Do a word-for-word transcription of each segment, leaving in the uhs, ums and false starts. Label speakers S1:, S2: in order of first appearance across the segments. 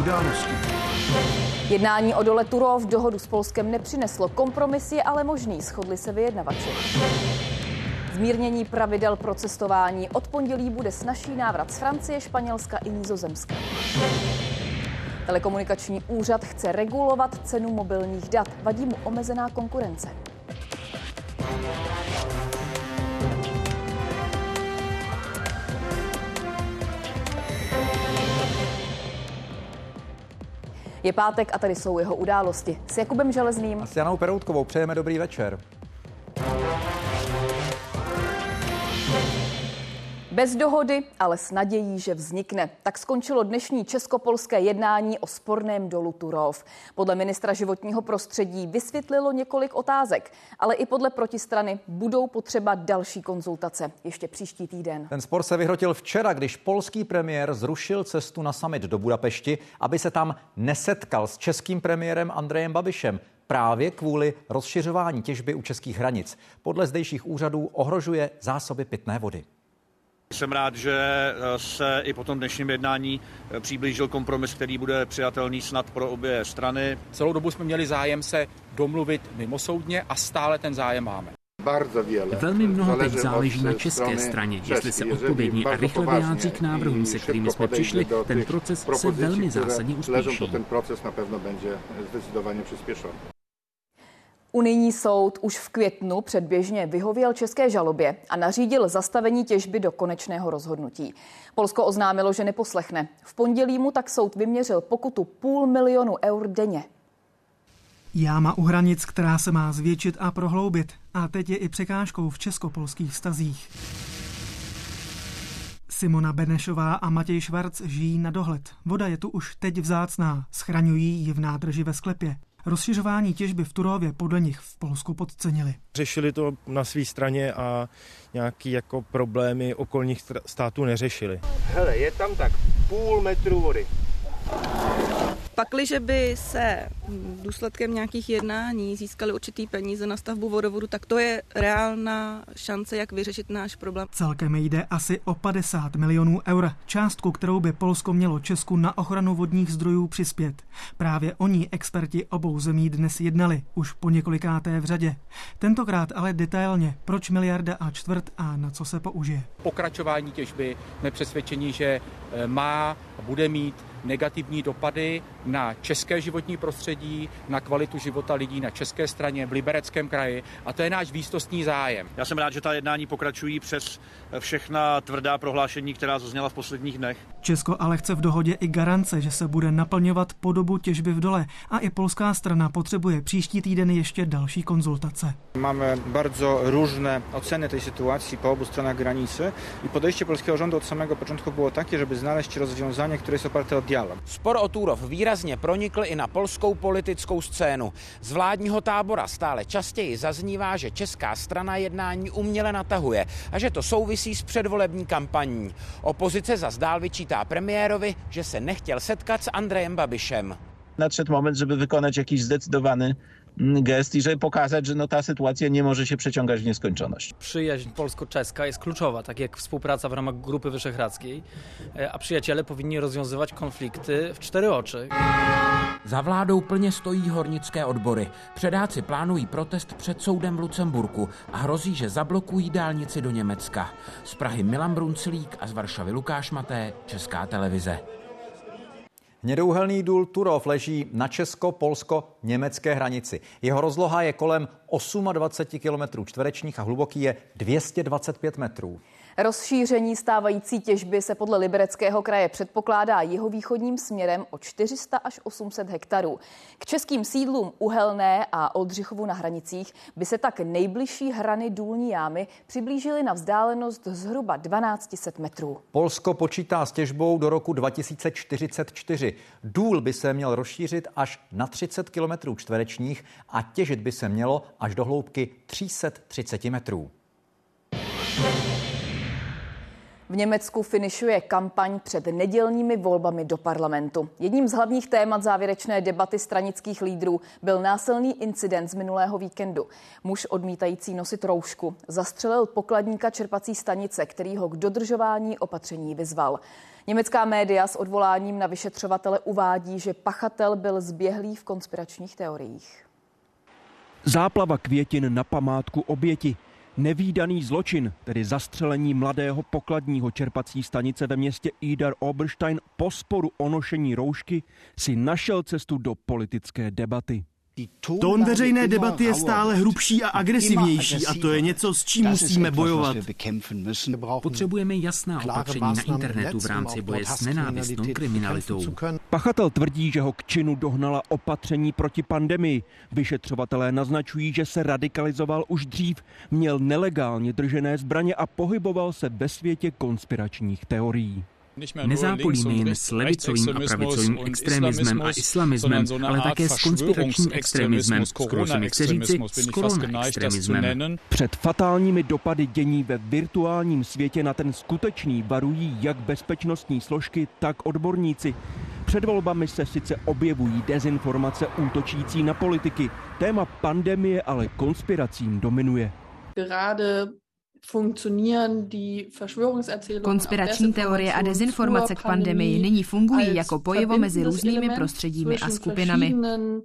S1: Události.
S2: Jednání o dole Turów dohodu s Polskem nepřineslo. Kompromis je ale možný, shodli se vyjednavači. Zmírnění pravidel pro cestování. Od pondělí bude snazší návrat z Francie, Španělska i Nizozemska. Telekomunikační úřad chce regulovat cenu mobilních dat. Vadí mu omezená konkurence. Je pátek a tady jsou jeho události. S Jakubem Železným
S3: a s Janou Peroutkovou přejeme dobrý večer.
S2: Bez dohody, ale s nadějí, že vznikne. Tak skončilo dnešní česko-polské jednání o sporném dolu Turów. Podle ministra životního prostředí vysvětlilo několik otázek, ale i podle protistrany budou potřeba další konzultace ještě příští týden.
S3: Ten spor se vyhrotil včera, když polský premiér zrušil cestu na summit do Budapešti, aby se tam nesetkal s českým premiérem Andrejem Babišem. Právě kvůli rozšiřování těžby u českých hranic. Podle zdejších úřadů ohrožuje zásoby pitné vody.
S4: Jsem rád, že se i po tom dnešním jednání přiblížil kompromis, který bude přijatelný snad pro obě strany.
S5: Celou dobu jsme měli zájem se domluvit mimosoudně a stále ten zájem máme.
S6: Velmi mnoho teď záleží na české straně. Jestli se odpovědně a rychle vyjádří k návrhům, se kterými jsme přišli, ten proces se velmi zásadně uspěší.
S2: Unijní soud už v květnu předběžně vyhověl české žalobě a nařídil zastavení těžby do konečného rozhodnutí. Polsko oznámilo, že neposlechne. V pondělí mu tak soud vyměřil pokutu půl milionu eur denně.
S7: Jáma u hranic, která se má zvětšit a prohloubit. A teď je i překážkou v česko-polských vztazích. Simona Benešová a Matěj Švarc žijí na dohled. Voda je tu už teď vzácná. Schraňují ji v nádrži ve sklepě. Rozšiřování těžby v Turóvě podle nich v Polsku podcenili.
S8: Řešili to na své straně a nějaký jako problémy okolních států neřešili.
S9: Hele, je tam tak půl metru vody.
S10: Pakliže by se důsledkem nějakých jednání získaly určitý peníze na stavbu vodovodu, tak to je reálná šance, jak vyřešit náš problém.
S7: Celkem jde asi o padesát milionů eur, částku, kterou by Polsko mělo Česku na ochranu vodních zdrojů přispět. Právě o ní experti obou zemí dnes jednali, už po několikáté v řadě. Tentokrát ale detailně, proč miliarda a čtvrt a na co se použije.
S5: Pokračování těžby jsme přesvědčeni, že má a bude mít negativní dopady na české životní prostředí, na kvalitu života lidí na české straně v Libereckém kraji a to je náš výsostný zájem.
S4: Já jsem rád, že ta jednání pokračují přes všechna tvrdá prohlášení, která zazněla v posledních dnech.
S7: Česko ale chce v dohodě i garance, že se bude naplňovat po dobu těžby v dole a i polská strana potřebuje příští týden ještě další konzultace.
S11: Máme bardzo różne oceny tej sytuacji po obu stronach granicy i podejście polskiego rządu od samego początku było takie, żeby znaleźć rozwiązanie, które jest oparte o dialog.
S12: Spor o Turów výrazně pronikl i na polskou politickou scénu. Z vládního tábora stále častěji zaznívá, že česká strana jednání uměle natahuje a že to souvisí s předvolební kampaní. Opozice zas dál vyčítá premiérovi, že se nechtěl setkat s Andrejem Babišem.
S13: Nadszedł moment, żeby wykonać jakiś zdecydowany gest i żeby pokazać, że no ta sytuacja nie może się przeciągać w nieskończoność.
S14: Przyjaźń polsko-czeska jest kluczowa, tak jak współpraca w ramach Grupy Wyszehradzkiej, a przyjaciele powinni rozwiązywać konflikty w cztery oczy.
S12: Za vládou plně stojí hornické odbory. Předáci plánují protest před soudem v Lucemburku a hrozí, že zablokují dálnici do Německa. Z Prahy Milan Brunclík a z Varšavy Lukáš Maté, Česká televize.
S3: Hnědouhelný důl Turów leží na česko-polsko-německé hranici. Jeho rozloha je kolem dvacet osm kilometrů čtverečních a hluboký je dvě stě dvacet pět metrů.
S2: Rozšíření stávající těžby se podle Libereckého kraje předpokládá jihovýchodním směrem o čtyři sta až osm set hektarů. K českým sídlům Uhelné a Oldřichovu na hranicích by se tak nejbližší hrany důlní jámy přiblížily na vzdálenost zhruba dvanáct set metrů.
S3: Polsko počítá s těžbou do roku dva tisíce čtyřicet čtyři. Důl by se měl rozšířit až na třicet kilometrů čtverečních a těžit by se mělo až do hloubky tři sta třicet metrů.
S2: V Německu finišuje kampaň před nedělními volbami do parlamentu. Jedním z hlavních témat závěrečné debaty stranických lídrů byl násilný incident z minulého víkendu. Muž odmítající nosit roušku zastřelil pokladníka čerpací stanice, který ho k dodržování opatření vyzval. Německá média s odvoláním na vyšetřovatele uvádí, že pachatel byl zběhlý v konspiračních teoriích.
S1: Záplava květin na památku oběti. Nevídaný zločin, tedy zastřelení mladého pokladního čerpací stanice ve městě Idar Oberstein po sporu o nošení roušky, si našel cestu do politické debaty.
S15: Tón veřejné debaty je stále hrubší a agresivnější a to je něco, s čím musíme bojovat.
S6: Potřebujeme jasná opatření na internetu v rámci boje s nenávistnou kriminalitou.
S1: Pachatel tvrdí, že ho k činu dohnala opatření proti pandemii. Vyšetřovatelé naznačují, že se radikalizoval už dřív, měl nelegálně držené zbraně a pohyboval se ve světě konspiračních teorií.
S6: Nezápolíme jen s levicovým a pravicovým extremismem a islamismem, ale také s konspiračním extremismem, skoro si mi chce říci s korona-extremismem.
S1: Před fatálními dopady dění ve virtuálním světě na ten skutečný varují jak bezpečnostní složky, tak odborníci. Před volbami se sice objevují dezinformace útočící na politiky. Téma pandemie ale konspiracím dominuje.
S16: Konspirační teorie a dezinformace k pandemii nyní fungují jako pojivo mezi různými prostředími a skupinami.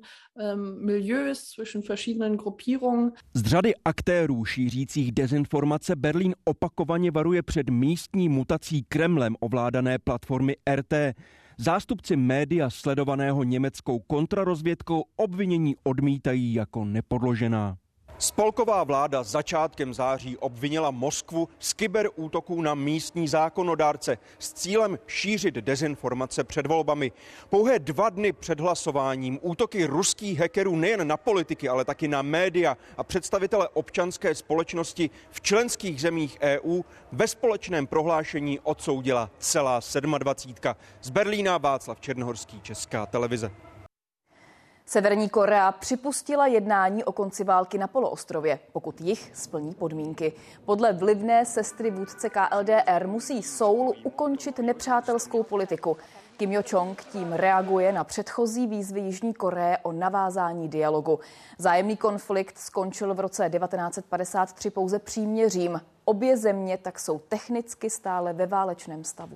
S1: Z řady aktérů šířících dezinformace Berlín opakovaně varuje před místní mutací Kremlem ovládané platformy R T. Zástupci média sledovaného německou kontrarozvědkou obvinění odmítají jako nepodložená. Spolková vláda začátkem září obvinila Moskvu z kyberútoků na místní zákonodárce s cílem šířit dezinformace před volbami. Pouhé dva dny před hlasováním útoky ruských hackerů nejen na politiky, ale taky na média a představitele občanské společnosti v členských zemích E U ve společném prohlášení odsoudila celá sedmadvacítka. Z Berlína Václav Černohorský, Česká televize.
S2: Severní Korea připustila jednání o konci války na poloostrově, pokud jich splní podmínky. Podle vlivné sestry vůdce K L D R musí Soul ukončit nepřátelskou politiku. Kim Jo-chong tím reaguje na předchozí výzvy Jižní Koreje o navázání dialogu. Vzájemný konflikt skončil v roce devatenáct padesát tři pouze příměřím. Obě země tak jsou technicky stále ve válečném stavu.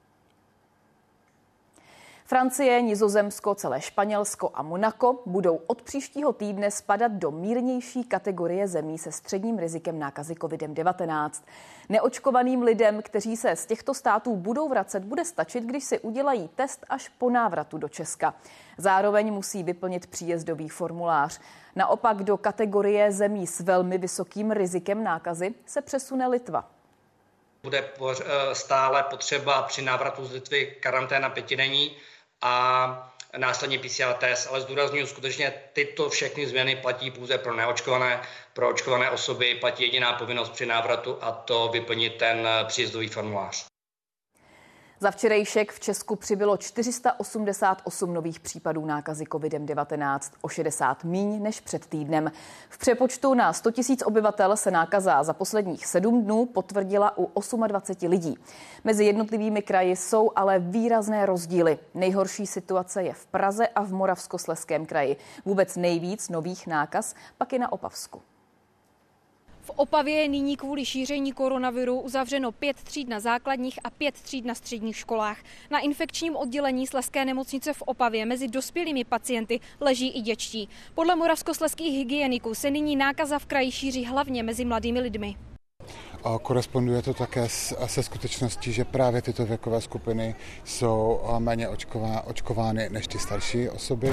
S2: Francie, Nizozemsko, celé Španělsko a Monako budou od příštího týdne spadat do mírnější kategorie zemí se středním rizikem nákazy kovidem devatenáct. Neočkovaným lidem, kteří se z těchto států budou vracet, bude stačit, když si udělají test až po návratu do Česka. Zároveň musí vyplnit příjezdový formulář. Naopak do kategorie zemí s velmi vysokým rizikem nákazy se přesune Litva.
S17: Bude stále potřeba při návratu z Litvy karanténa pětidenní a následně P C R test, ale zdůrazňuji, skutečně tyto všechny změny platí pouze pro neočkované. Pro očkované osoby platí jediná povinnost při návratu a to vyplnit ten příjezdový formulář.
S2: Za včerejšek v Česku přibylo čtyři sta osmdesát osm nových případů nákazy kovidem devatenáct, o šedesát míň než před týdnem. V přepočtu na sto tisíc obyvatel se nákaza za posledních sedm dnů potvrdila u dvacet osm lidí. Mezi jednotlivými kraji jsou ale výrazné rozdíly. Nejhorší situace je v Praze a v Moravskoslezském kraji. Vůbec nejvíc nových nákaz pak je na Opavsku.
S18: V Opavě je nyní kvůli šíření koronaviru uzavřeno pět tříd na základních a pět tříd na středních školách. Na infekčním oddělení Slezské nemocnice v Opavě mezi dospělými pacienty leží i dětští. Podle moravskoslezských hygieniků se nyní nákaza v kraji šíří hlavně mezi mladými lidmi.
S19: A koresponduje to také se skutečností, že právě tyto věkové skupiny jsou méně očková, očkovány než ty starší osoby.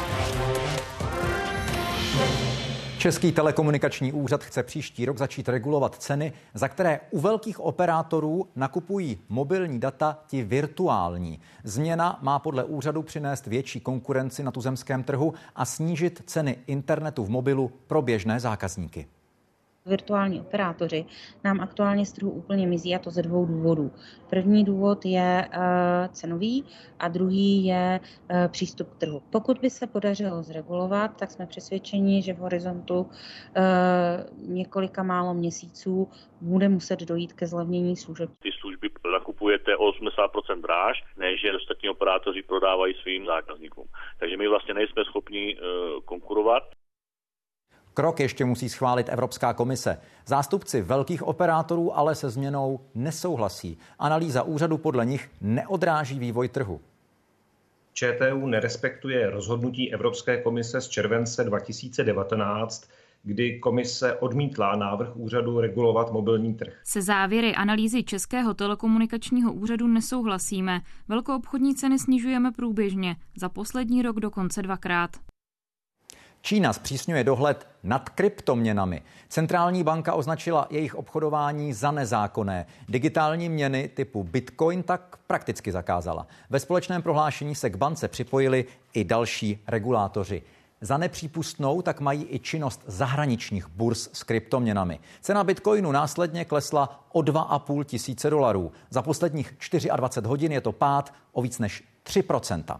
S3: Český telekomunikační úřad chce příští rok začít regulovat ceny, za které u velkých operátorů nakupují mobilní data ti virtuální. Změna má podle úřadu přinést větší konkurenci na tuzemském trhu a snížit ceny internetu v mobilu pro běžné zákazníky.
S20: Virtuální operátoři nám aktuálně z trhu úplně mizí, a to ze dvou důvodů. První důvod je uh, cenový a druhý je uh, přístup k trhu. Pokud by se podařilo zregulovat, tak jsme přesvědčeni, že v horizontu uh, několika málo měsíců bude muset dojít ke zlevnění služeb.
S21: Ty služby nakupujete o osmdesát procent dráž, než že ostatní operátoři prodávají svým zákazníkům. Takže my vlastně nejsme schopni uh, konkurovat.
S3: Krok ještě musí schválit Evropská komise. Zástupci velkých operátorů ale se změnou nesouhlasí. Analýza úřadu podle nich neodráží vývoj trhu.
S8: ČTÚ nerespektuje rozhodnutí Evropské komise z července dva tisíce devatenáct, kdy komise odmítla návrh úřadu regulovat mobilní trh.
S22: Se závěry analýzy Českého telekomunikačního úřadu nesouhlasíme. Velkoobchodní ceny snižujeme průběžně, za poslední rok dokonce dvakrát.
S3: Čína zpřísňuje dohled nad kryptoměnami. Centrální banka označila jejich obchodování za nezákonné. Digitální měny typu Bitcoin tak prakticky zakázala. Ve společném prohlášení se k bance připojili i další regulátoři. Za nepřípustnou tak mají i činnost zahraničních burz s kryptoměnami. Cena Bitcoinu následně klesla o dva a půl tisíce dolarů. Za posledních dvacet čtyři hodin je to pád o víc než tři procenta.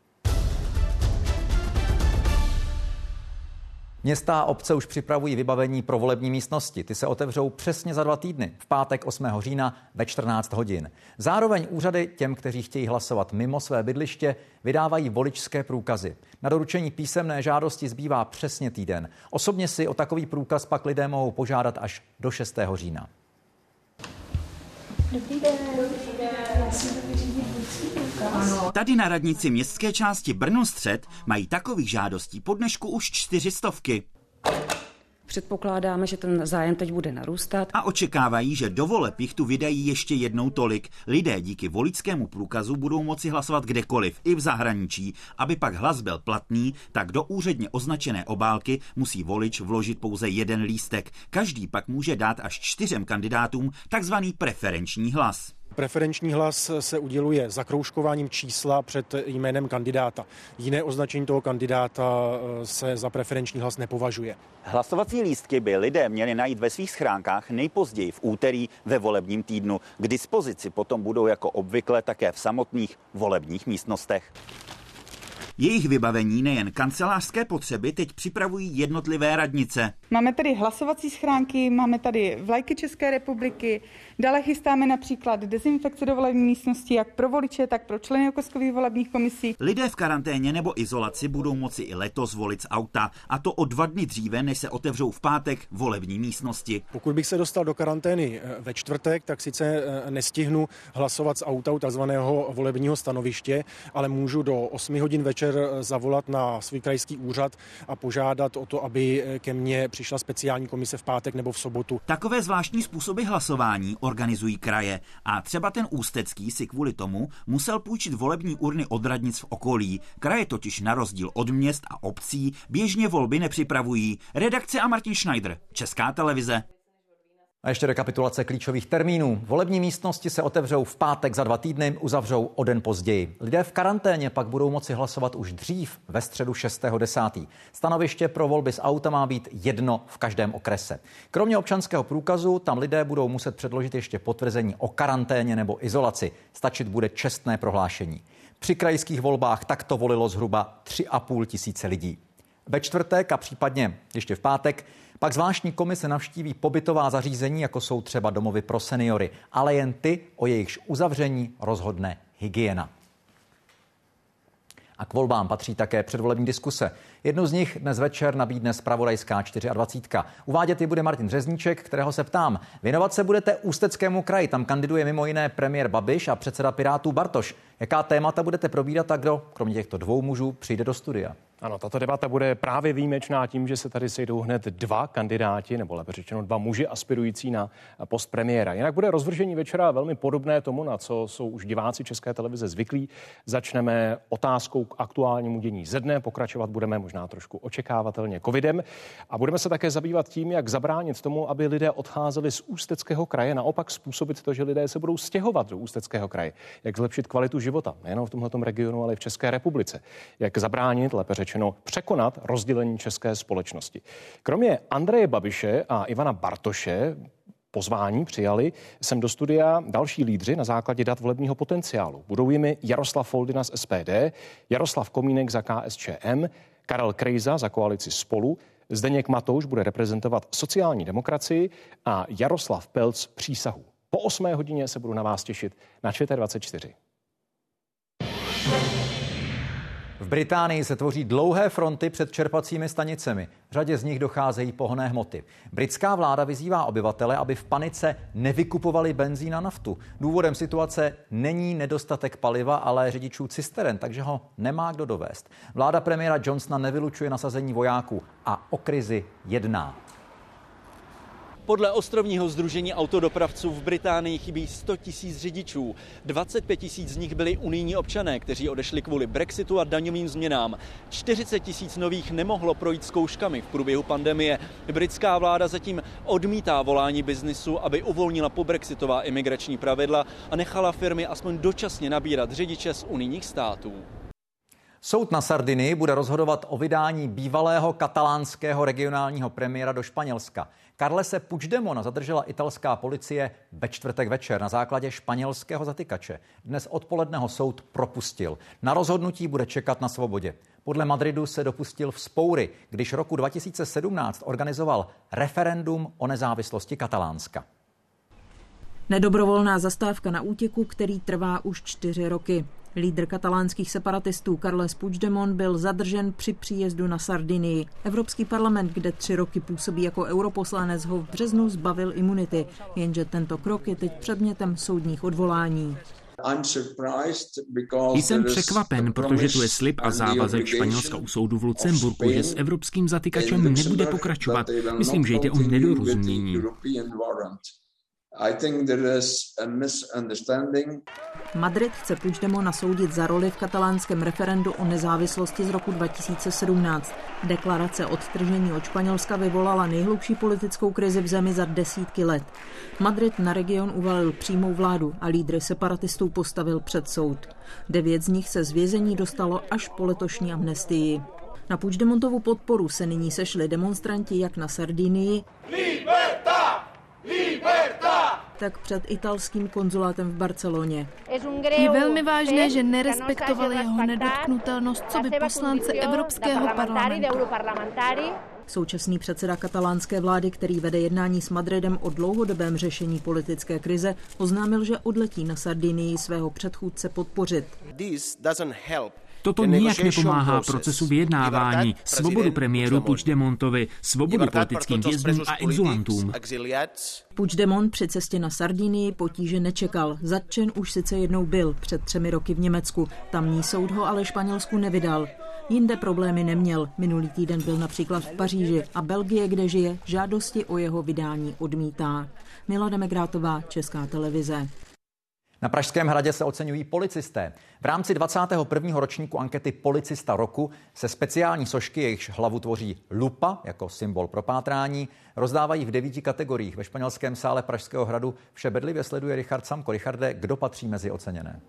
S3: Města a obce už připravují vybavení pro volební místnosti. Ty se otevřou přesně za dva týdny, v pátek osmého října ve čtrnáct hodin. Zároveň úřady těm, kteří chtějí hlasovat mimo své bydliště, vydávají voličské průkazy. Na doručení písemné žádosti zbývá přesně týden. Osobně si o takový průkaz pak lidé mohou požádat až do šestého října.
S23: Dobrý den. Dobrý den. Tady na radnici městské části Brno-Střed mají takových žádostí po dnešku už čtyři stovky.
S24: Předpokládáme, že ten zájem teď bude narůstat.
S23: A očekávají, že do voleb jich tu vydají ještě jednou tolik. Lidé díky voličskému průkazu budou moci hlasovat kdekoliv, i v zahraničí. Aby pak hlas byl platný, tak do úředně označené obálky musí volič vložit pouze jeden lístek. Každý pak může dát až čtyřem kandidátům takzvaný preferenční hlas.
S25: Preferenční hlas se uděluje zakroužkováním čísla před jménem kandidáta. Jiné označení toho kandidáta se za preferenční hlas nepovažuje.
S23: Hlasovací lístky by lidé měli najít ve svých schránkách nejpozději v úterý ve volebním týdnu. K dispozici potom budou jako obvykle také v samotných volebních místnostech. Jejich vybavení nejen kancelářské potřeby teď připravují jednotlivé radnice.
S26: Máme tady hlasovací schránky, máme tady vlajky České republiky, dále chystáme například dezinfekce do volební místnosti jak pro voliče, tak pro členy okrskových volebních komisí.
S23: Lidé v karanténě nebo izolaci budou moci i letos volit z auta, a to o dva dny dříve, než se otevřou v pátek volební místnosti.
S25: Pokud bych se dostal do karantény ve čtvrtek, tak sice nestihnu hlasovat z auta u takzvaného volebního stanoviště, ale můžu do osmi hodin večer zavolat na svůj krajský úřad a požádat o to, aby ke mně přišla speciální komise v pátek nebo v sobotu.
S23: Takové zvláštní způsoby hlasování organizují kraje a třeba ten ústecký si kvůli tomu musel půjčit volební urny od radnic v okolí. Kraje totiž na rozdíl od měst a obcí běžně volby nepřipravují. Redakce a Martin Schneider, Česká televize.
S3: A ještě rekapitulace klíčových termínů. Volební místnosti se otevřou v pátek za dva týdny, uzavřou o den později. Lidé v karanténě pak budou moci hlasovat už dřív, ve středu šestého desátého Stanoviště pro volby z auta má být jedno v každém okrese. Kromě občanského průkazu tam lidé budou muset předložit ještě potvrzení o karanténě nebo izolaci. Stačit bude čestné prohlášení. Při krajských volbách takto volilo zhruba tři a půl tisíce lidí. Ve čtvrtek a případně ještě v pátek pak zvláštní komise navštíví pobytová zařízení, jako jsou třeba domovy pro seniory, ale jen ty, o jejichž uzavření rozhodne hygiena. A k volbám patří také předvolební diskuse. Jednu z nich dnes večer nabídne zpravodajská dvacet čtyři. Uvádět ji bude Martin Řezníček, kterého se ptám. Věnovat se budete Ústeckému kraji, tam kandiduje mimo jiné premiér Babiš a předseda Pirátů Bartoš. Jaká témata budete probírat a kdo, kromě těchto dvou mužů, přijde do studia?
S27: Ano, tato debata bude právě výjimečná tím, že se tady sejdou hned dva kandidáti, nebo lépe řečeno dva muži aspirující na post premiéra. Jinak bude rozvržení večera velmi podobné tomu, na co jsou už diváci České televize zvyklí. Začneme otázkou k aktuálnímu dění ze dne, pokračovat budeme možná trošku očekávatelně covidem a budeme se také zabývat tím, jak zabránit tomu, aby lidé odcházeli z Ústeckého kraje, naopak způsobit to, že lidé se budou stěhovat do Ústeckého kraje. Jak zlepšit kvalitu života, nejen v tomto regionu, ale i v České republice. Jak zabránit, lépe řečeno, překonat rozdělení české společnosti. Kromě Andreje Babiše a Ivana Bartoše pozvání přijali sem do studia další lídři na základě dat volebního potenciálu. Budou jimi Jaroslav Foldyna z S P D, Jaroslav Komínek za K S Č M, Karel Krejza za koalici Spolu, Zdeněk Matouš bude reprezentovat sociální demokracii a Jaroslav Pelc Přísahu. Po osmé hodině se budu na vás těšit na Č T dvacet čtyři.
S3: V Británii se tvoří dlouhé fronty před čerpacími stanicemi. V řadě z nich docházejí pohonné hmoty. Britská vláda vyzývá obyvatele, aby v panice nevykupovali benzín a naftu. Důvodem situace není nedostatek paliva, ale řidičů cisteren, takže ho nemá kdo dovést. Vláda premiéra Johnsona nevylučuje nasazení vojáků a o krizi jedná.
S1: Podle ostrovního sdružení autodopravců v Británii chybí sto tisíc řidičů. dvacet pět tisíc z nich byli unijní občané, kteří odešli kvůli Brexitu a daňovým změnám. čtyřicet tisíc nových nemohlo projít zkouškami v průběhu pandemie. Britská vláda zatím odmítá volání biznisu, aby uvolnila pobrexitová imigrační pravidla a nechala firmy aspoň dočasně nabírat řidiče z unijních států.
S3: Soud na Sardinii bude rozhodovat o vydání bývalého katalánského regionálního premiéra do Španělska. Carlese Puigdemona zadržela italská policie ve čtvrtek večer na základě španělského zatykače. Dnes odpoledne ho soud propustil. Na rozhodnutí bude čekat na svobodě. Podle Madridu se dopustil vzpoury, když roku dva tisíce sedmnáct organizoval referendum o nezávislosti Katalánska.
S4: Nedobrovolná zastávka na útěku, který trvá už čtyři roky. Lídr katalánských separatistů Carles Puigdemont byl zadržen při příjezdu na Sardinii. Evropský parlament, kde tři roky působí jako europoslanec, ho v březnu zbavil imunity, jenže tento krok je teď předmětem soudních odvolání.
S6: Jsem překvapen, protože tu je slib a závazek Španělska u soudu v Lucemburku, že s evropským zatykačem nebude pokračovat. Myslím, že jde o nedorozumění.
S4: Madrid chce Puigdemona soudit za roli v katalánském referendu o nezávislosti z roku dva tisíce sedmnáct. Deklarace odtržení od Španělska vyvolala nejhlubší politickou krizi v zemi za desítky let. Madrid na region uvalil přímou vládu a lídry separatistů postavil před soud. Devět z nich se z vězení dostalo až po letošní amnestii. Na Puigdemontovu podporu se nyní sešli demonstranti jak na Sardinii, tak před italským konzulátem v Barceloně.
S16: Je velmi vážné, že nerespektovali jeho nedotknutelnost coby poslance Evropského parlamentu.
S4: Současný předseda katalánské vlády, který vede jednání s Madridem o dlouhodobém řešení politické krize, oznámil, že odletí na Sardinii svého předchůdce podpořit.
S6: Toto nijak nepomáhá procesu vyjednávání, svobodu premiéru Puigdemontovi, svobodu politickým vězňům a exulantům.
S4: Puigdemont při cestě na Sardinii potíže nečekal. Zatčen už sice jednou byl před třemi roky v Německu. Tamní soud ho ale Španělsku nevydal. Jinde problémy neměl. Minulý týden byl například v Paříži a Belgie, kde žije, žádosti o jeho vydání odmítá. Milada Megrátová, Česká televize.
S3: Na Pražském hradě se oceňují policisté. V rámci dvacátého prvního ročníku ankety Policista roku se speciální sošky, jejichž hlavu tvoří lupa jako symbol pro pátrání, rozdávají v devíti kategoriích. Ve Španělském sále Pražského hradu vše bedlivě sleduje Richard Samko. Richarde, kdo patří mezi oceněné?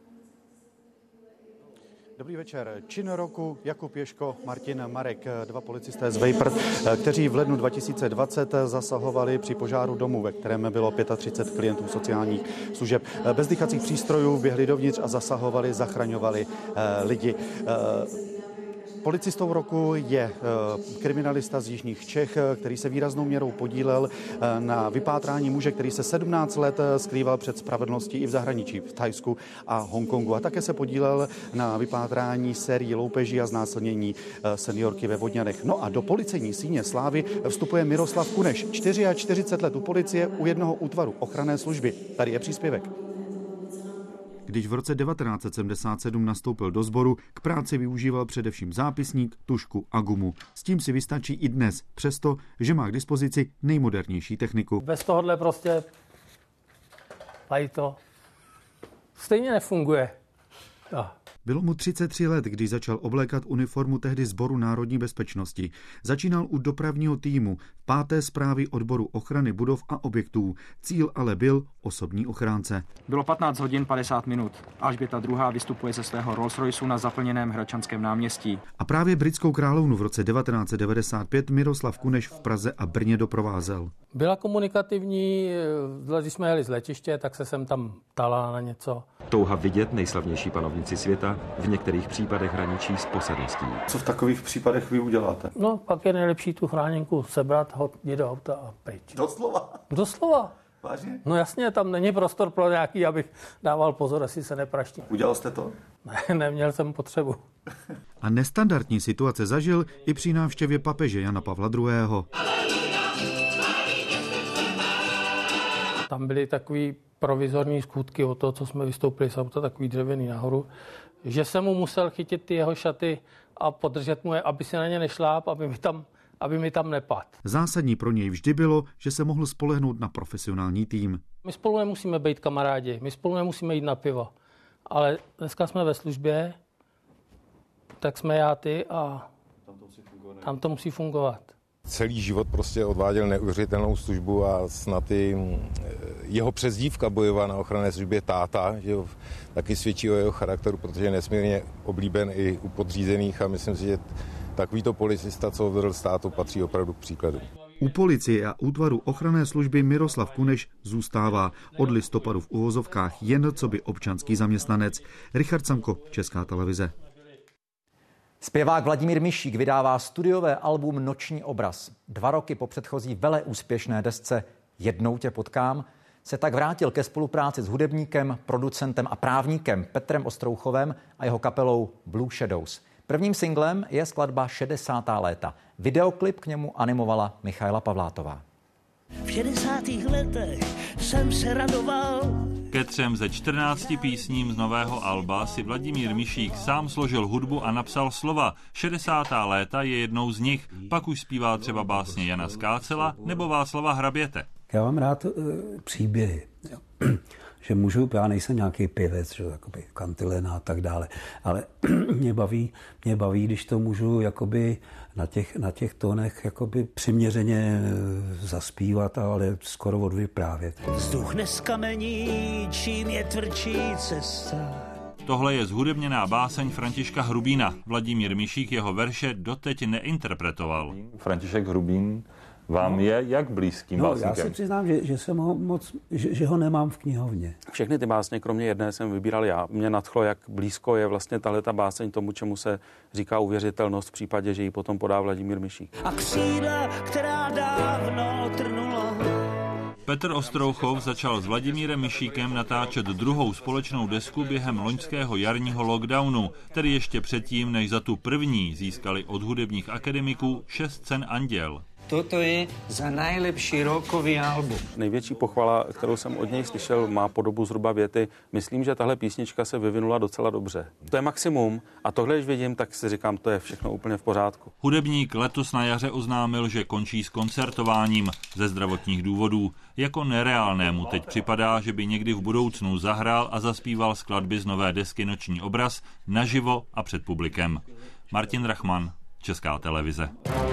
S5: Dobrý večer. Čin roku Jakub Ješko, Martin Marek, dva policisté z Vejpr, kteří v lednu dva tisíce dvacet zasahovali při požáru domu, ve kterém bylo třicet pět klientů sociálních služeb. Bez dýchacích přístrojů běhli dovnitř a zasahovali, zachraňovali lidi. Policistou roku je kriminalista z jižních Čech, který se výraznou měrou podílel na vypátrání muže, který se sedmnáct let skrýval před spravedlností i v zahraničí, v Thajsku a Hongkongu. A také se podílel na vypátrání sérií loupeží a znásilnění seniorky ve Vodňanech. No a do policejní síně slávy vstupuje Miroslav Kuneš, čtyřicet čtyři let u policie u jednoho útvaru ochranné služby. Tady je příspěvek.
S7: Když v roce devatenáct set sedmdesát sedm nastoupil do sboru, k práci využíval především zápisník, tužku a gumu. S tím si vystačí i dnes, přesto, že má k dispozici nejmodernější techniku.
S9: Bez tohohle prostě tady to stejně nefunguje. No.
S7: Bylo mu třicet tři let, když začal oblékat uniformu tehdy Sboru národní bezpečnosti. Začínal u dopravního týmu v páté správy odboru ochrany budov a objektů. Cíl ale byl osobní ochránce.
S10: Bylo patnáct hodin padesát minut. Alžběta druhá. vystupuje ze svého Rolls Royceu na zaplněném Hradčanském náměstí.
S7: A právě britskou královnu v roce devatenáct set devadesát pět Miroslav Kuneš v Praze a Brně doprovázel.
S9: Byla komunikativní, když jsme jeli z letiště, tak se sem tam ptala na něco.
S11: Touha vidět nejslavnější panovnici světa v některých případech hraničí s posedností.
S5: Co v takových případech vy uděláte?
S9: No, pak je nejlepší tu chráněnku sebrat, hodit do auta a pryč.
S5: Doslova?
S9: Doslova.
S2: Vážně?
S9: No jasně, tam není prostor pro nějaký, abych dával pozor, jestli se nepraští.
S2: Udělal jste to?
S9: Ne, neměl jsem potřebu.
S7: A nestandardní situace zažil i při návštěvě papeže Jana Pavla druhého.
S9: Tam byly takový provizorní skutky o to, co jsme vystoupili z auta, takový dřevěný nahoru, že jsem mu musel chytit ty jeho šaty a podržet mu je, aby si na ně nešláp, aby mi tam, aby mi tam nepadl.
S7: Zásadní pro něj vždy bylo, že se mohl spolehnout na profesionální tým.
S9: My spolu nemusíme být kamarádi, my spolu nemusíme jít na pivo, ale dneska jsme ve službě, tak jsme já ty a tam to musí fungovat.
S12: Celý život prostě odváděl neuvěřitelnou službu a snad i jeho přezdívka bojová na ochranné službě táta, že jo, taky svědčí o jeho charakteru, protože je nesmírně oblíben i u podřízených a myslím si, že takovýto policista, co vedl státu, patří opravdu k příkladu.
S7: U policie a útvaru ochranné služby Miroslav Kuneš zůstává od listopadu v uvozovkách jen coby občanský zaměstnanec. Richard Samko, Česká televize.
S3: Zpěvák Vladimír Mišík vydává studiové album Noční obraz. Dva roky po předchozí veleúspěšné desce Jednou tě potkám se tak vrátil ke spolupráci s hudebníkem, producentem a právníkem Petrem Ostrouchovem a jeho kapelou Blue Shadows. Prvním singlem je skladba šedesátá léta. Videoklip k němu animovala Michaela Pavlátová.
S13: V šedesátých letech jsem se radoval.
S14: Ke třem ze čtrnácti písním z nového alba si Vladimír Mišík sám složil hudbu a napsal slova. šedesátá léta je jednou z nich. Pak už zpívá třeba básně Jana Skácela nebo Václava Hraběte.
S15: Já mám rád uh, příběhy. Jo. Že můžu, já nejsem nějaký pěvec, že, jakoby kantilena a tak dále, ale mě baví, mě baví, když to můžu jakoby na těch, na těch tónech jakoby přiměřeně zaspívat, ale skoro odvyprávět.
S13: Vzduch neskamení, čím je tvrdší cesta.
S14: Tohle je zhudebněná báseň Františka Hrubína. Vladimír Mišík jeho verše doteď neinterpretoval.
S17: František Hrubín vám je jak blízkým
S15: no,
S17: básníkem?
S15: Já si přiznám, že, že, jsem ho moc, že, že ho nemám v knihovně.
S18: Všechny ty básně, kromě jedné, jsem vybíral já. Mě nadchlo, jak blízko je vlastně tahleta báseň tomu, čemu se říká uvěřitelnost v případě, že ji potom podá Vladimír Mišík.
S13: A křída, která dávno trnula.
S14: Petr Ostrouchov začal s Vladimírem Mišíkem natáčet druhou společnou desku během loňského jarního lockdownu, tedy ještě předtím, než za tu první získali od hudebních akademiků šest cen Anděl.
S13: Toto je za nejlepší rockový album.
S18: Největší pochvala, kterou jsem od něj slyšel, má podobu zhruba věty. Myslím, že tahle písnička se vyvinula docela dobře. To je maximum a tohle, když vidím, tak si říkám, to je všechno úplně v pořádku.
S14: Hudebník letos na jaře oznámil, že končí s koncertováním ze zdravotních důvodů. Jako nereálnému teď připadá, že by někdy v budoucnu zahrál a zaspíval skladby z nové desky Noční obraz naživo a před publikem. Martin Rachman, Česká televize.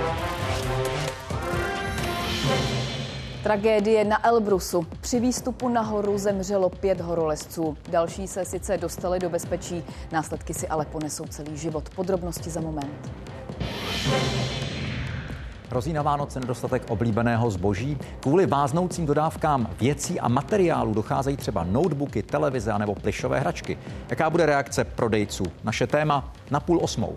S28: Tragédie na Elbrusu. Při výstupu nahoru zemřelo pět horolezců. Další se sice dostali do bezpečí, následky si ale ponesou celý život. Podrobnosti za moment.
S3: Hrozí na Vánoce nedostatek oblíbeného zboží. Kvůli váznoucím dodávkám věcí a materiálů docházejí třeba notebooky, televize nebo plyšové hračky. Jaká bude reakce prodejců? Naše téma na půl osmou.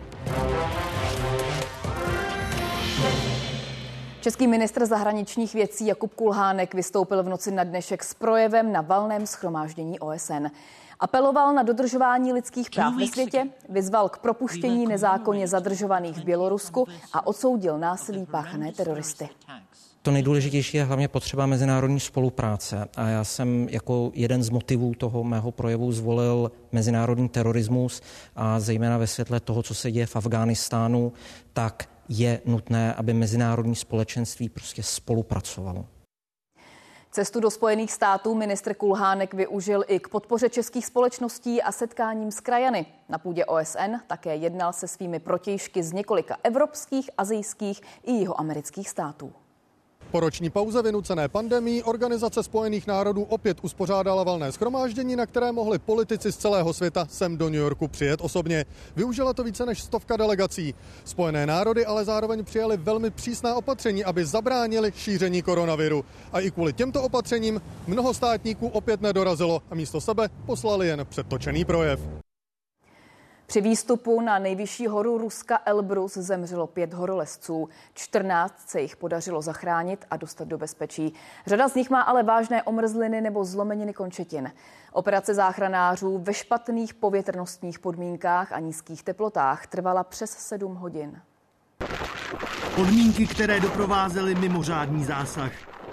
S28: Český ministr zahraničních věcí Jakub Kulhánek vystoupil v noci na dnešek s projevem na valném shromáždění O S N. Apeloval na dodržování lidských práv ve světě, vyzval k propuštění nezákonně zadržovaných v Bělorusku a odsoudil násilí páchané teroristy.
S29: To nejdůležitější je hlavně potřeba mezinárodní spolupráce a já jsem jako jeden z motivů toho mého projevu zvolil mezinárodní terorismus a zejména ve světle toho, co se děje v Afghánistánu, tak je nutné, aby mezinárodní společenství prostě spolupracovalo.
S28: Cestu do Spojených států ministr Kulhánek využil i k podpoře českých společností a setkáním s krajany. Na půdě O S N také jednal se svými protějšky z několika evropských, asijských i jihoamerických států.
S30: Po roční pauze vynucené pandemií Organizace spojených národů opět uspořádala valné shromáždění, na které mohli politici z celého světa sem do New Yorku přijet osobně. Využila to více než stovka delegací. Spojené národy ale zároveň přijali velmi přísná opatření, aby zabránili šíření koronaviru. A i kvůli těmto opatřením mnoho státníků opět nedorazilo a místo sebe poslali jen předtočený projev.
S28: Při výstupu na nejvyšší horu Ruska Elbrus zemřelo pět horolezců. čtrnáct se jich podařilo zachránit a dostat do bezpečí. Řada z nich má ale vážné omrzliny nebo zlomeniny končetin. Operace záchranářů ve špatných povětrnostních podmínkách a nízkých teplotách trvala přes sedm hodin.
S2: Podmínky, které doprovázely mimořádný zásah.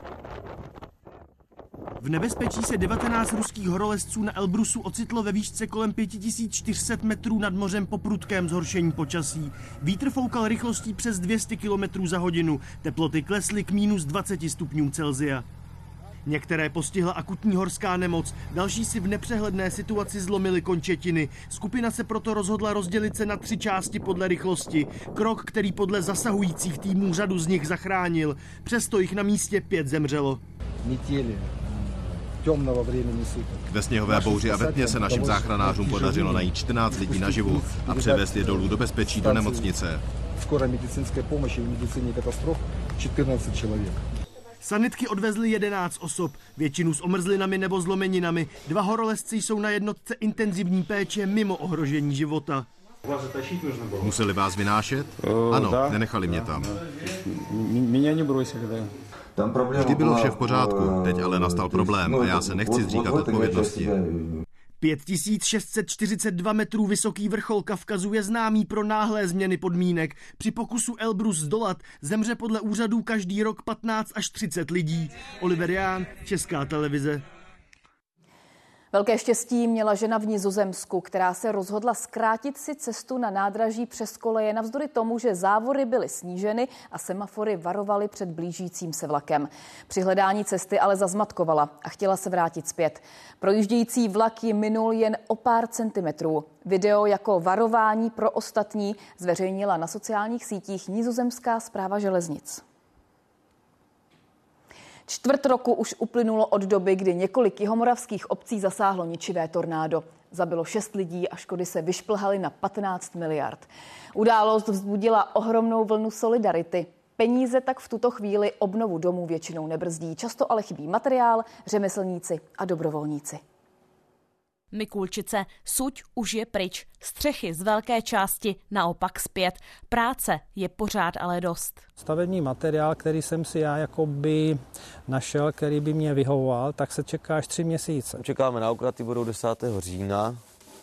S2: V nebezpečí se devatenáct ruských horolezců na Elbrusu ocitlo ve výšce kolem pět tisíc čtyři sta metrů nad mořem po prudkém zhoršení počasí. Vítr foukal rychlostí přes dvě stě kilometrů za hodinu. Teploty klesly k minus dvaceti stupňům Celsia. Některé postihla akutní horská nemoc, další si v nepřehledné situaci zlomily končetiny. Skupina se proto rozhodla rozdělit se na tři části podle rychlosti. Krok, který podle zasahujících týmů řadu z nich zachránil. Přesto jich na místě pět zemřelo.
S8: Ve sněhové bouři a ve tmě se našim záchranářům podařilo najít čtrnáct lidí naživu a převést je dolů do bezpečí do nemocnice.
S2: Sanitky odvezly jedenáct osob, většinu s omrzlinami nebo zlomeninami. Dva horolezci jsou na jednotce intenzivní péče mimo ohrožení života.
S8: Museli vás vynášet? Ano, nenechali mě tam. Vždy bylo vše v pořádku, teď ale nastal problém a já se nechci zříkat odpovědnosti.
S2: pět tisíc šest set čtyřicet dva metrů vysoký vrchol Kavkazu je známý pro náhlé změny podmínek. Při pokusu Elbrus zdolat zemře podle úřadů každý rok patnáct až třicet lidí. Oliver Ján, Česká televize.
S28: Velké štěstí měla žena v Nizozemsku, která se rozhodla zkrátit si cestu na nádraží přes koleje navzdory tomu, že závory byly sníženy a semafory varovaly před blížícím se vlakem. Při hledání cesty ale zazmatkovala a chtěla se vrátit zpět. Projíždějící vlak ji minul jen o pár centimetrů. Video jako varování pro ostatní zveřejnila na sociálních sítích Nizozemská správa železnic. Čtvrt roku už uplynulo od doby, kdy několik jihomoravských obcí zasáhlo ničivé tornádo. Zabilo šest lidí a škody se vyšplhaly na patnáct miliard. Událost vzbudila ohromnou vlnu solidarity. Peníze tak v tuto chvíli obnovu domů většinou nebrzdí. Často ale chybí materiál, řemeslníci a dobrovolníci.
S19: Mikulčice, suď už je pryč, střechy z velké části naopak zpět. Práce je pořád ale dost.
S20: Stavební materiál, který jsem si já jakoby našel, který by mě vyhovoval, tak se čeká až tři měsíce.
S21: Čekáme na okraty, budou desátého října.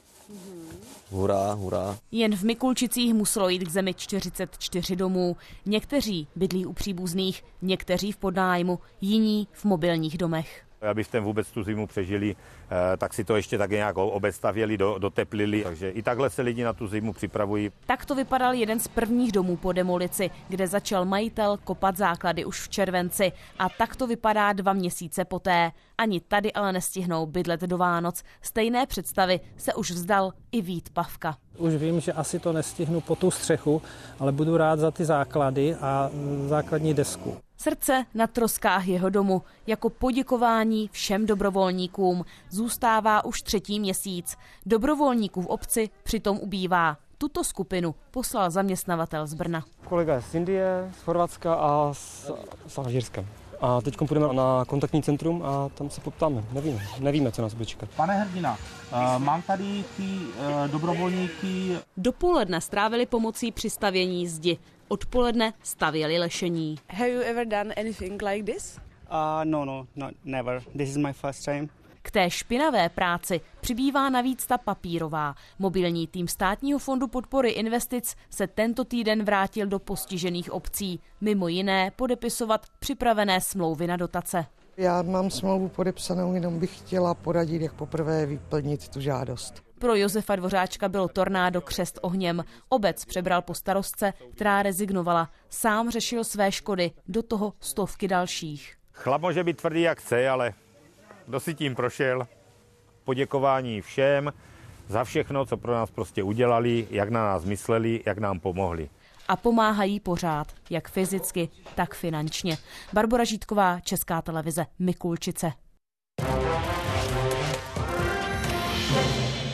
S21: Hurá, hurá.
S19: Jen v Mikulčicích muselo jít k zemi čtyřicet čtyři domů. Někteří bydlí u příbuzných, někteří v podnájmu, jiní v mobilních domech.
S22: Abyste vůbec tu zimu přežili, tak si to ještě tak nějak obestavěli, do, doteplili. Takže i takhle se lidi na tu zimu připravují.
S19: Tak to vypadal jeden z prvních domů po demolici, kde začal majitel kopat základy už v červenci. A tak to vypadá dva měsíce poté. Ani tady ale nestihnou bydlet do Vánoc. Stejné představy se už vzdal i Vít Pavka.
S20: Už vím, že asi to nestihnu po tu střechu, ale budu rád za ty základy a základní desku.
S19: Srdce na troskách jeho domu. Jako poděkování všem dobrovolníkům zůstává už třetí měsíc. Dobrovolníků v obci přitom ubývá. Tuto skupinu poslal zaměstnavatel z Brna.
S23: Kolega je z Indie, z Chorvatska a z, z Alžírska. A teď půjdeme na kontaktní centrum a tam se poptáme. Nevíme, nevíme, co nás bude čekat.
S24: Pane hrdina, uh, mám tady ty uh, dobrovolníky.
S19: Dopoledne strávili pomocí při stavění zdi. Odpoledne stavěli lešení.
S25: Have you ever done anything like this?
S26: Uh, no, no, no, never. This is my first time.
S19: K té špinavé práci přibývá navíc ta papírová. Mobilní tým Státního fondu podpory investic se tento týden vrátil do postižených obcí. Mimo jiné podepisovat připravené smlouvy na dotace.
S31: Já mám smlouvu podepsanou, jenom bych chtěla poradit, jak poprvé vyplnit tu žádost.
S19: Pro Josefa Dvořáčka bylo tornádo křest ohněm. Obec přebral po starostce, která rezignovala. Sám řešil své škody, do toho stovky dalších.
S22: Chlap může být tvrdý jak chce, ale kdo si tím prošel, poděkování všem za všechno, co pro nás prostě udělali, jak na nás mysleli, jak nám pomohli.
S19: A pomáhají pořád, jak fyzicky, tak finančně. Barbora Žítková, Česká televize, Mikulčice.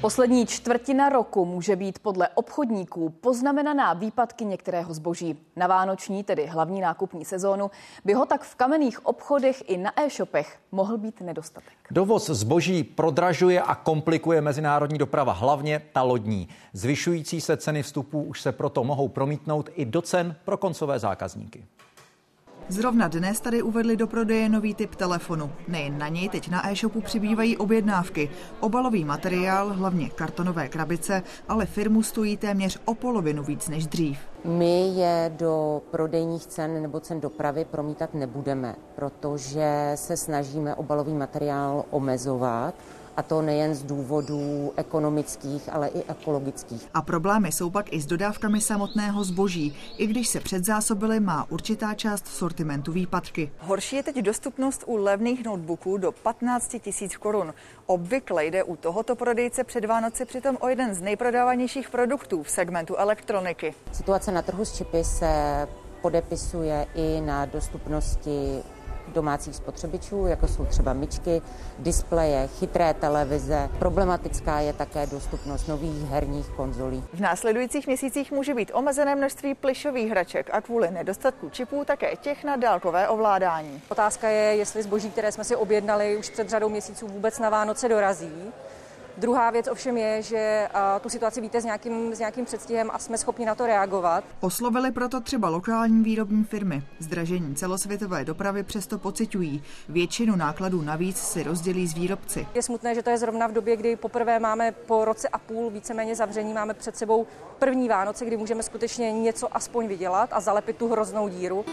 S28: Poslední čtvrtina roku může být podle obchodníků poznamenaná výpadky některého zboží. Na vánoční, tedy hlavní nákupní sezónu, by ho tak v kamenných obchodech i na e-shopech mohl být nedostatek.
S3: Dovoz zboží prodražuje a komplikuje mezinárodní doprava, hlavně ta lodní. Zvyšující se ceny vstupů už se proto mohou promítnout i do cen pro koncové zákazníky.
S1: Zrovna dnes tady uvedli do prodeje nový typ telefonu. Nejen na něj teď na e-shopu přibývají objednávky. Obalový materiál, hlavně kartonové krabice, ale firmu stojí téměř o polovinu víc než dřív.
S4: My je do prodejních cen nebo cen dopravy promítat nebudeme, protože se snažíme obalový materiál omezovat. A to nejen z důvodů ekonomických, ale i ekologických.
S1: A problémy jsou pak i s dodávkami samotného zboží, i když se předzásobily, má určitá část sortimentu výpadky.
S5: Horší je teď dostupnost u levných notebooků do patnáct tisíc korun. Obvykle jde u tohoto prodejce před Vánoci přitom o jeden z nejprodávanějších produktů v segmentu elektroniky.
S4: Situace na trhu s čipy se podepisuje i na dostupnosti domácích spotřebičů, jako jsou třeba myčky, displeje, chytré televize. Problematická je také dostupnost nových herních konzolí.
S5: V následujících měsících může být omezené množství plyšových hraček a kvůli nedostatku čipů také těch na dálkové ovládání.
S6: Otázka je, jestli zboží, které jsme si objednali už před řadou měsíců, vůbec na Vánoce dorazí. Druhá věc ovšem je, že tu situaci víte s nějakým, s nějakým předstihem a jsme schopni na to reagovat.
S1: Oslovili proto třeba lokální výrobní firmy. Zdražení celosvětové dopravy přesto pociťují. Většinu nákladů navíc si rozdělí s výrobci.
S6: Je smutné, že to je zrovna v době, kdy poprvé máme po roce a půl víceméně zavření, máme před sebou první Vánoce, kdy můžeme skutečně něco aspoň vydělat a zalepit tu hroznou díru.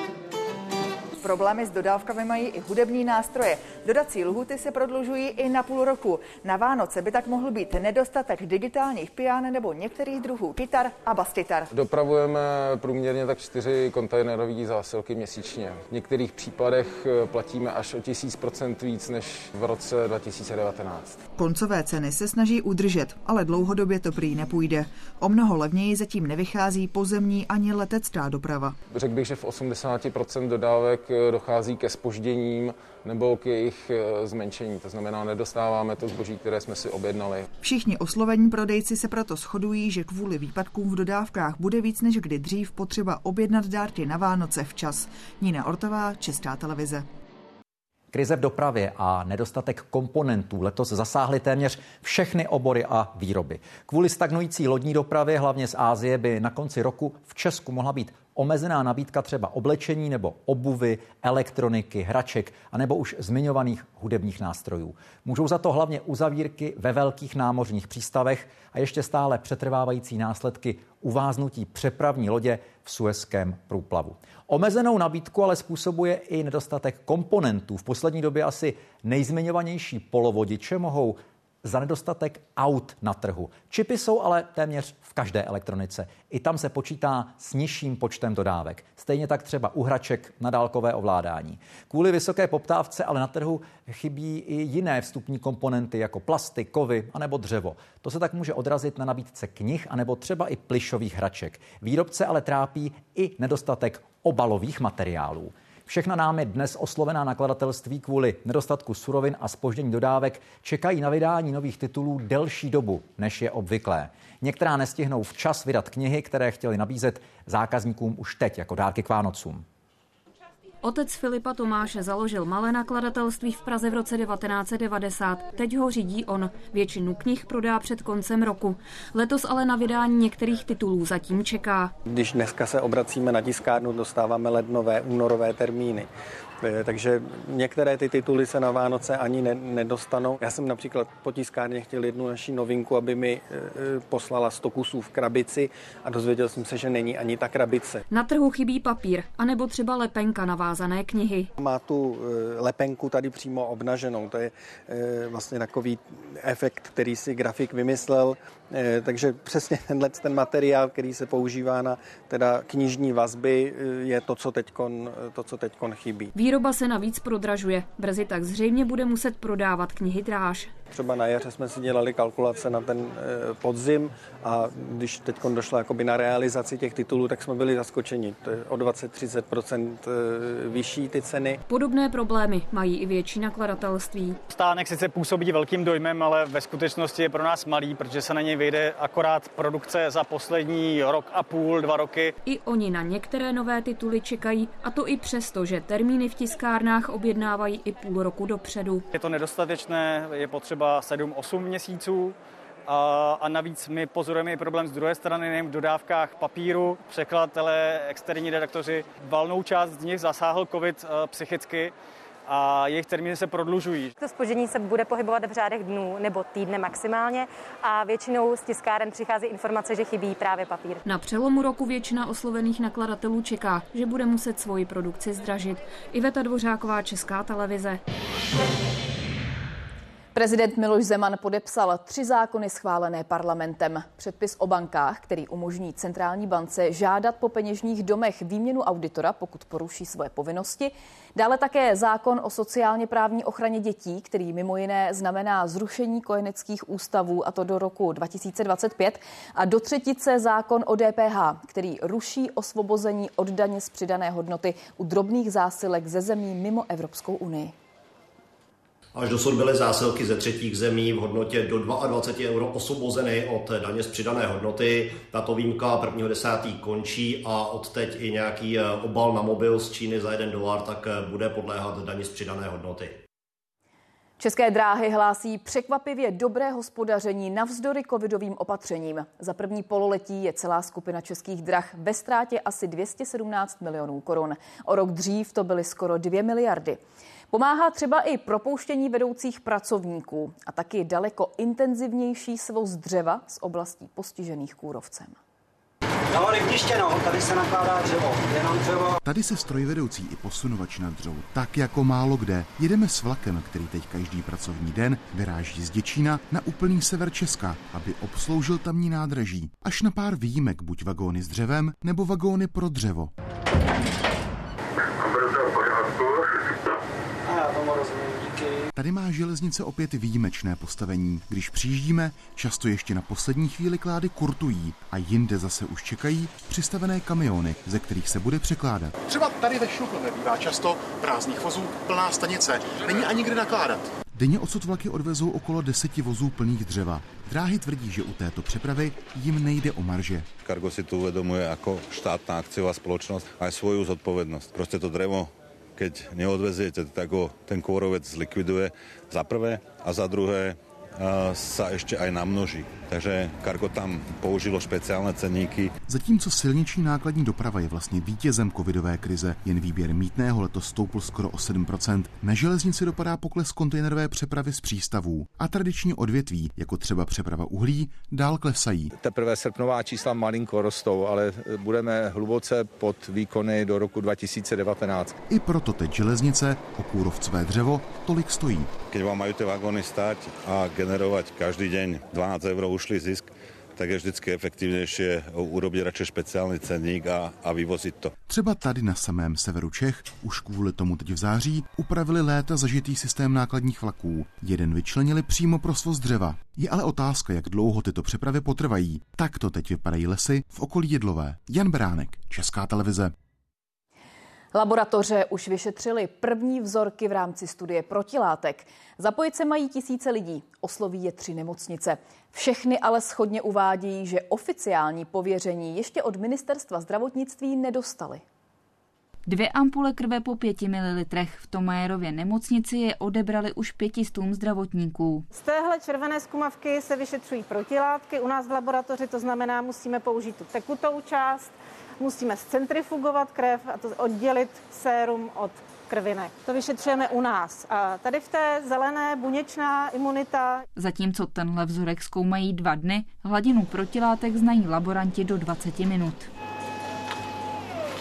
S5: Problémy s dodávkami mají i hudební nástroje. Dodací lhuty se prodlužují i na půl roku. Na Vánoce by tak mohl být nedostatek digitálních pian nebo některých druhů kytar a baskytar.
S7: Dopravujeme průměrně tak čtyři kontejnerové zásilky měsíčně. V některých případech platíme až o tisíc procent víc než v roce dva tisíce devatenáct.
S1: Koncové ceny se snaží udržet, ale dlouhodobě to prý nepůjde. O mnoho levněji zatím nevychází pozemní ani letecká doprava.
S7: Řekl bych, že v osmdesáti procentech dodávek dochází ke zpožděním nebo k jejich zmenšení. To znamená, nedostáváme to zboží, které jsme si objednali.
S1: Všichni oslovení prodejci se proto shodují, že kvůli výpadkům v dodávkách bude víc než kdy dřív potřeba objednat dárky na Vánoce včas. Nina Ortová, Česká televize.
S3: Krize v dopravě a nedostatek komponentů letos zasáhly téměř všechny obory a výroby. Kvůli stagnující lodní dopravě, hlavně z Asie, by na konci roku v Česku mohla být omezená nabídka třeba oblečení nebo obuvy, elektroniky, hraček a nebo už zmiňovaných hudebních nástrojů. Můžou za to hlavně uzavírky ve velkých námořních přístavech a ještě stále přetrvávající následky uváznutí přepravní lodě v Suezském průplavu. Omezenou nabídku ale způsobuje i nedostatek komponentů. V poslední době asi nejzmiňovanější polovodiče mohou za nedostatek aut na trhu. Čipy jsou ale téměř v každé elektronice. I tam se počítá s nižším počtem dodávek. Stejně tak třeba u hraček na dálkové ovládání. Kvůli vysoké poptávce ale na trhu chybí i jiné vstupní komponenty jako plasty, kovy anebo dřevo. To se tak může odrazit na nabídce knih anebo třeba i plyšových hraček. Výrobce ale trápí i nedostatek obalových materiálů. Všechna námi dnes oslovená nakladatelství kvůli nedostatku surovin a zpoždění dodávek čekají na vydání nových titulů delší dobu, než je obvyklé. Některá nestihnou včas vydat knihy, které chtěli nabízet zákazníkům už teď jako dárky k Vánocům.
S9: Otec Filipa Tomáše založil malé nakladatelství v Praze v roce devatenáct set devadesát. Teď ho řídí on. Většinu knih prodá před koncem roku. Letos ale na vydání některých titulů zatím čeká.
S31: Když dneska se obracíme na tiskárnu, dostáváme lednové, únorové termíny. Takže některé ty tituly se na Vánoce ani ne, nedostanou. Já jsem například po tiskárně chtěl jednu naší novinku, aby mi e, poslala sto kusů v krabici a dozvěděl jsem se, že není ani ta krabice.
S9: Na trhu chybí papír, anebo třeba lepenka na vázané knihy.
S31: Má tu e, lepenku tady přímo obnaženou. To je e, vlastně takový efekt, který si grafik vymyslel. E, takže přesně tenhle ten materiál, který se používá na teda knižní vazby, je to, co teďkon, to, co teďkon chybí.
S9: Výroba se navíc prodražuje. Brzy tak zřejmě bude muset prodávat knihy dráž.
S31: Třeba na jaře jsme si dělali kalkulace na ten podzim a když teď došlo jakoby na realizaci těch titulů, tak jsme byli zaskočeni. To je o dvacet až třicet procent vyšší ty ceny.
S9: Podobné problémy mají i větší nakladatelství.
S10: Stánek sice působí velkým dojmem, ale ve skutečnosti je pro nás malý, protože se na něj vyjde akorát produkce za poslední rok a půl, dva roky.
S9: I oni na některé nové tituly čekají, a to i přesto, že termíny v tiskárnách objednávají i půl roku dopředu.
S10: Je to nedostatečné, je potřeba sedm osm měsíců. A, a navíc my pozorujeme i problém z druhé strany, nejen v dodávkách papíru. Překladatelé, externí redaktoři, valnou část z nich zasáhl covid psychicky a jejich termíny se prodlužují.
S11: To zpoždění se bude pohybovat v řádech dnů nebo týdne maximálně a většinou z tiskáren přichází informace, že chybí právě papír.
S9: Na přelomu roku většina oslovených nakladatelů čeká, že bude muset svoji produkci zdražit. Iveta Dvořáková, Česká televize.
S28: Prezident Miloš Zeman podepsal tři zákony schválené parlamentem. Předpis o bankách, který umožní centrální bance žádat po peněžních domech výměnu auditora, pokud poruší svoje povinnosti. Dále také zákon o sociálně právní ochraně dětí, který mimo jiné znamená zrušení kojeneckých ústavů, a to do roku dva tisíce dvacet pět. A do třetice zákon o D P H, který ruší osvobození od daně z přidané hodnoty u drobných zásilek ze zemí mimo Evropskou unii.
S12: Až dosud byly zásilky ze třetích zemí v hodnotě do dvacet dva euro osvobozeny od daně z přidané hodnoty. Tato výjimka prvního desátého končí a odteď i nějaký obal na mobil z Číny za jeden dolar tak bude podléhat daně z přidané hodnoty.
S28: České dráhy hlásí překvapivě dobré hospodaření navzdory covidovým opatřením. Za první pololetí je celá skupina Českých drah ve ztrátě asi dvě stě sedmnáct milionů korun. O rok dřív to byly skoro dvě miliardy. Pomáhá třeba i propouštění vedoucích pracovníků a taky daleko intenzivnější svoz dřeva z oblastí postižených kůrovcem.
S13: No, liftiště, no, tady se nakládá dřevo, jenom dřevo.
S14: Tady se strojvedoucí i posunovač na dřevo, tak jako málo kde. Jedeme s vlakem, který teď každý pracovní den vyráží z Děčína na úplný sever Česka, aby obsloužil tamní nádraží. Až na pár výjimek, buď vagóny s dřevem, nebo vagóny pro dřevo. Tady má železnice opět výjimečné postavení. Když přijíždíme, často ještě na poslední chvíli klády kurtují a jinde zase už čekají přistavené kamiony, ze kterých se bude překládat.
S15: Třeba tady ve Šluknově bývá často prázdných vozů plná stanice. Není ani kde nakládat.
S14: Denně odsud vlaky odvezou okolo deseti vozů plných dřeva. Dráhy tvrdí, že u této přepravy jim nejde o marže.
S16: Cargo si to uvedomuje jako štátna akciová spoločnosť aj svoju zodpovednosť. Proste to drevo, keď neodveziete, tak ho ten kôrovec zlikviduje za prvé a za druhé sa ešte aj namnoží. Takže Cargo tam použilo špeciálne ceníky.
S14: Zatímco silniční nákladní doprava je vlastně vítězem covidové krize, jen výběr mýtného letos stoupl skoro o sedm procent. Na železnici dopadá pokles kontejnerové přepravy z přístavů a tradiční odvětví, jako třeba přeprava uhlí, dál klesají.
S17: Teprve srpnová čísla malinko rostou, ale budeme hluboce pod výkony do roku dva tisíce devätnásť.
S14: I proto teď železnice o kůrovcové dřevo tolik stojí.
S16: Keď vám majú tie vagóny stať a generovať každý deň dvanásť eur ušli zisk, tak je vždycky efektivnější urobit radši speciální cenník a, a vyvozit to.
S14: Třeba tady na samém severu Čech už kvůli tomu teď v září upravili léta zažitý systém nákladních vlaků. Jeden vyčlenili přímo pro svoz dřeva. Je ale otázka, jak dlouho tyto přepravy potrvají. Tak to teď vypadají lesy v okolí Jedlové. Jan Beránek, Česká televize.
S28: Laboratoře už vyšetřily první vzorky v rámci studie protilátek. Zapojit se mají tisíce lidí, osloví je tři nemocnice. Všechny ale shodně uvádějí, že oficiální pověření ještě od ministerstva zdravotnictví nedostali.
S18: Dvě ampule krve po pěti mililitrech v Tomajerově nemocnici je odebrali už pětistům zdravotníků.
S27: Z téhle červené zkumavky se vyšetřují protilátky. U nás v laboratoři to znamená, musíme použít tu tekutou část, musíme zcentrifugovat krev a to oddělit sérum od krvinek. To vyšetřujeme u nás. A tady v té zelené buněčná imunita.
S18: Zatímco tenhle vzorek zkoumají dva dny, hladinu protilátek znají laboranti do dvaceti minut.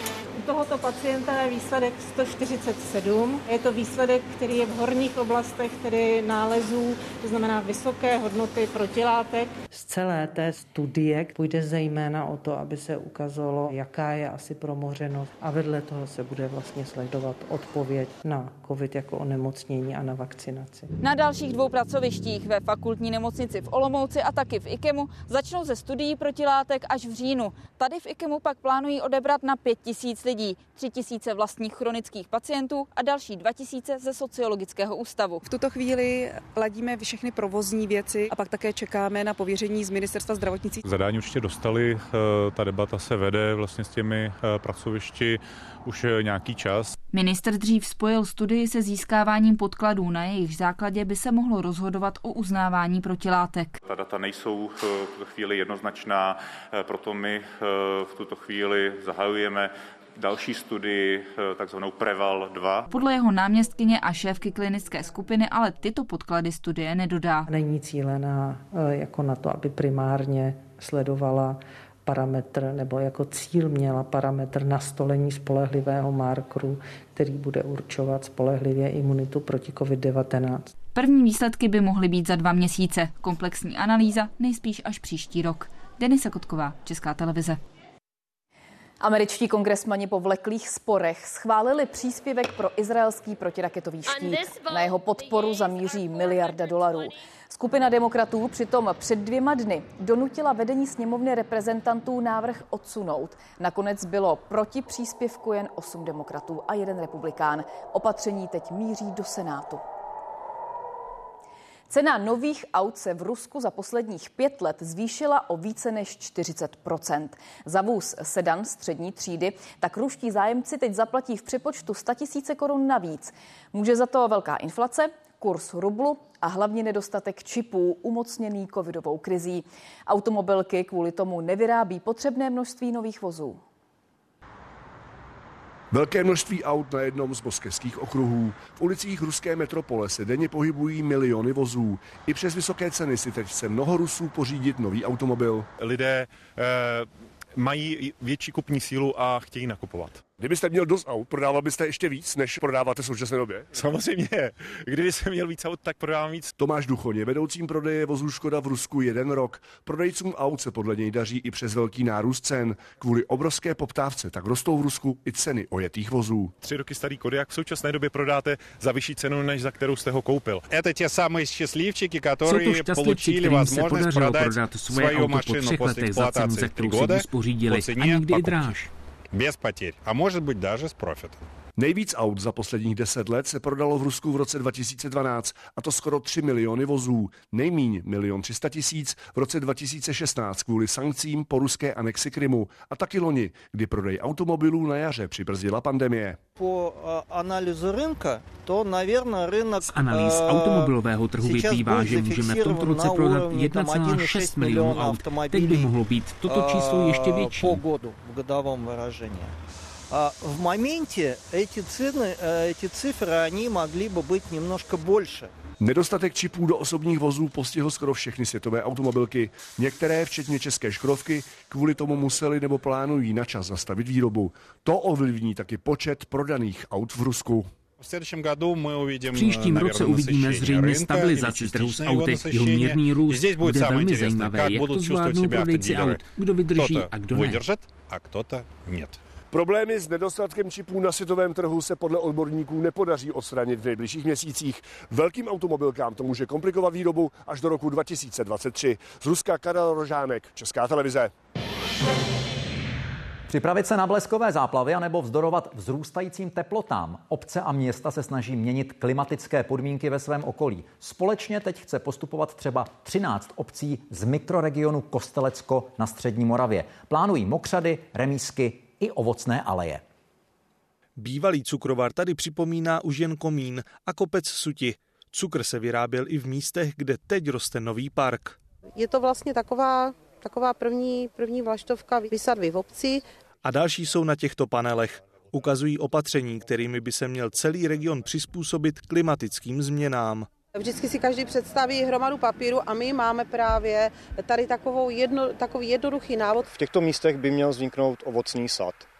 S27: tohoto pacienta je výsledek sto čtyřicet sedm. Je to výsledek, který je v horních oblastech, tedy nálezů, to znamená vysoké hodnoty protilátek.
S2: Z celé té studie půjde zejména o to, aby se ukázalo, jaká je asi promořenost a vedle toho se bude vlastně sledovat odpověď na COVID jako onemocnění a na vakcinaci.
S8: Na dalších dvou pracovištích ve fakultní nemocnici v Olomouci a taky v IKEMu začnou ze studií protilátek až v říjnu. Tady v IKEMu pak plánují odebrat na pět tisíc lidí, tři tisíce vlastních chronických pacientů a další dva tisíce ze sociologického ústavu.
S20: V tuto chvíli ladíme všechny provozní věci a pak také čekáme na pověření z Ministerstva zdravotnictví.
S21: Zadání určitě dostali, ta debata se vede vlastně s těmi pracovišti už nějaký čas.
S18: Ministr dřív spojil studii se získáváním podkladů, na jejich základě by se mohlo rozhodovat o uznávání protilátek.
S21: Ta data nejsou v tuto chvíli jednoznačná, proto my v tuto chvíli zahajujeme další studii, takzvanou Preval dva.
S18: Podle jeho náměstkyně a šéfky klinické skupiny ale tyto podklady studie nedodá.
S2: Není cílená jako na to, aby primárně sledovala parametr nebo jako cíl měla parametr nastolení spolehlivého markeru, který bude určovat spolehlivě imunitu proti covid devatenáct.
S18: První výsledky by mohly být za dva měsíce. Komplexní analýza nejspíš až příští rok. Denisa Kotková, Česká televize.
S28: Američtí kongresmani po vleklých sporech schválili příspěvek pro izraelský protiraketový štít. Na jeho podporu zamíří miliarda dolarů. Skupina demokratů přitom před dvěma dny donutila vedení sněmovny reprezentantů návrh odsunout. Nakonec bylo proti příspěvku jen osm demokratů a jeden republikán. Opatření teď míří do Senátu. Cena nových aut se v Rusku za posledních pět let zvýšila o více než čtyřicet procent. Za vůz sedan střední třídy tak ruští zájemci teď zaplatí v přepočtu sto tisíc korun navíc. Může za to velká inflace, kurz rublu a hlavně nedostatek čipů umocněný covidovou krizí. Automobilky kvůli tomu nevyrábí potřebné množství nových vozů.
S22: Velké množství aut na jednom z moskevských okruhů. V ulicích ruské metropole se denně pohybují miliony vozů. I přes vysoké ceny si teď chce mnoho Rusů pořídit nový automobil.
S23: Lidé eh, mají větší kupní sílu a chtějí nakupovat.
S22: Kdybyste měl dost aut, prodával byste ještě víc, než prodáváte v současné době?
S23: Samozřejmě. Kdyby jsem měl víc aut, tak prodávám víc.
S22: Tomáš Duchoň je vedoucím prodeje vozů Škoda v Rusku jeden rok. Prodejcům aut se podle něj daří i přes velký nárůst cen. Kvůli obrovské poptávce tak rostou v Rusku i ceny ojetých vozů.
S23: Tři roky starý Kodiaq v současné době prodáte za vyšší cenu, než za kterou jste ho koupil.
S24: Это те самые счастливчики, которые получили возможность продать свою машину после эксплуатации три года по цене покупки. Без потерь, a může být даже s profitem.
S22: Nejvíc aut za posledních deset let se prodalo v Rusku v roce dva tisíce dvanáct, a to skoro tři miliony vozů. Nejmíň milion tři sta tisíc v roce dva tisíce šestnáct kvůli sankcím po ruské anexi Krymu a taky loni, kdy prodej automobilů na jaře přibrzdila pandemie.
S25: Po analýzu rynka, to navěrně rynek...
S26: Z analýz automobilového trhu vyplývá, že můžeme v tomto roce prodat jedna celá šest milionů aut. Teď by mohlo být toto číslo ještě větší.
S25: А в моменте эти цены, эти цифры, они могли бы быть немножко больше.
S22: Nedostatek čipů do osobních vozů postihl skoro všechny světové automobilky. Některé, včetně české Škodovky, kvůli tomu museli nebo plánují na čas zastavit výrobu. To ovlivní taky počet prodaných aut v Rusku.
S26: V příštím roce uvidíme zřejmě stabilizaci trhu s auty. Jeho mírný růst bude velmi zajímavé, jak to zvládnou prodejci aut, kdo vydrží a kdo ne.
S23: A kdo-to нет.
S22: Problémy s nedostatkem čipů na světovém trhu se podle odborníků nepodaří odstranit v nejbližších měsících. Velkým automobilkám to může komplikovat výrobu až do roku dva tisíce dvacet tři. Z Ruska Karel Rožánek, Česká televize.
S3: Připravit se na bleskové záplavy anebo vzdorovat vzrůstajícím teplotám. Obce a města se snaží měnit klimatické podmínky ve svém okolí. Společně teď chce postupovat třeba třináct obcí z mikroregionu Kostelecko na střední Moravě. Plánují mokřady, remízky i ovocné aleje.
S29: Bývalý cukrovar tady připomíná už jen komín a kopec suti. Cukr se vyráběl i v místech, kde teď roste nový park.
S30: Je to vlastně taková, taková první, první vlaštovka vysadby v obci.
S29: A další jsou na těchto panelech. Ukazují opatření, kterými by se měl celý region přizpůsobit klimatickým změnám.
S30: Vždycky si každý představí hromadu papíru a my máme právě tady takovou jedno, takový jednoduchý návod.
S32: V těchto místech by měl vzniknout ovocný sad.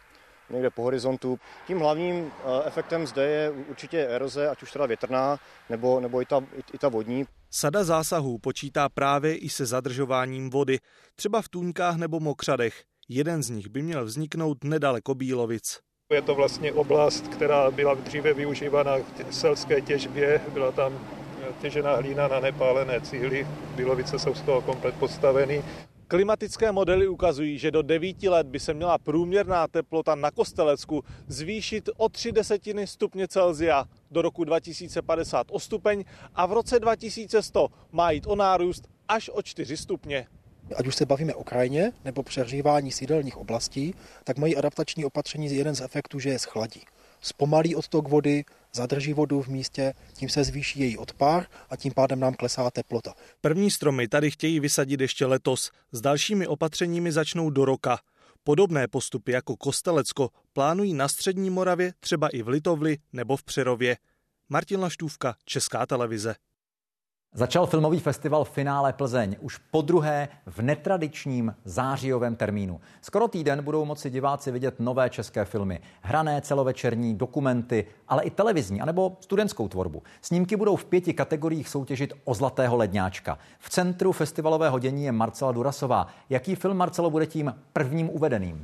S1: někde po horizontu. Tím hlavním efektem zde je určitě eroze, ať už teda větrná, nebo, nebo i, ta, i ta vodní.
S29: Sada zásahů počítá právě i se zadržováním vody, třeba v tůňkách nebo mokřadech. Jeden z nich by měl vzniknout nedaleko Bílovic.
S4: Je to vlastně oblast, která byla dříve využívána v selské těžbě, byla tam těžená hlína na nepálené cihly, Bílovice jsou z toho komplet postaveny.
S29: Klimatické modely ukazují, že do devíti let by se měla průměrná teplota na Kostelecku zvýšit o tři desetiny stupně Celsia, do roku dva tisíce padesát o stupeň a v roce dva tisíce sto má jít o nárůst až o čtyři stupně.
S5: Ať už se bavíme o krajině nebo přehřívání sídelních oblastí, tak mají adaptační opatření jeden z efektů, že je schladí. Zpomalí odtok vody, zadrží vodu v místě, tím se zvýší její odpár a tím pádem nám klesá teplota.
S29: První stromy tady chtějí vysadit ještě letos, s dalšími opatřeními začnou do roka. Podobné postupy jako Kostelecko plánují na střední Moravě, třeba i v Litovli nebo v Přerově. Martin Laštůvka, Česká televize.
S3: Začal filmový festival Finále Plzeň už podruhé v netradičním zářijovém termínu. Skoro týden budou moci diváci vidět nové české filmy, hrané celovečerní dokumenty, ale i televizní anebo studentskou tvorbu. Snímky budou v pěti kategoriích soutěžit o Zlatého ledňáčka. V centru festivalového dění je Marcela Durasová. Jaký film, Marcelo, bude tím prvním uvedeným?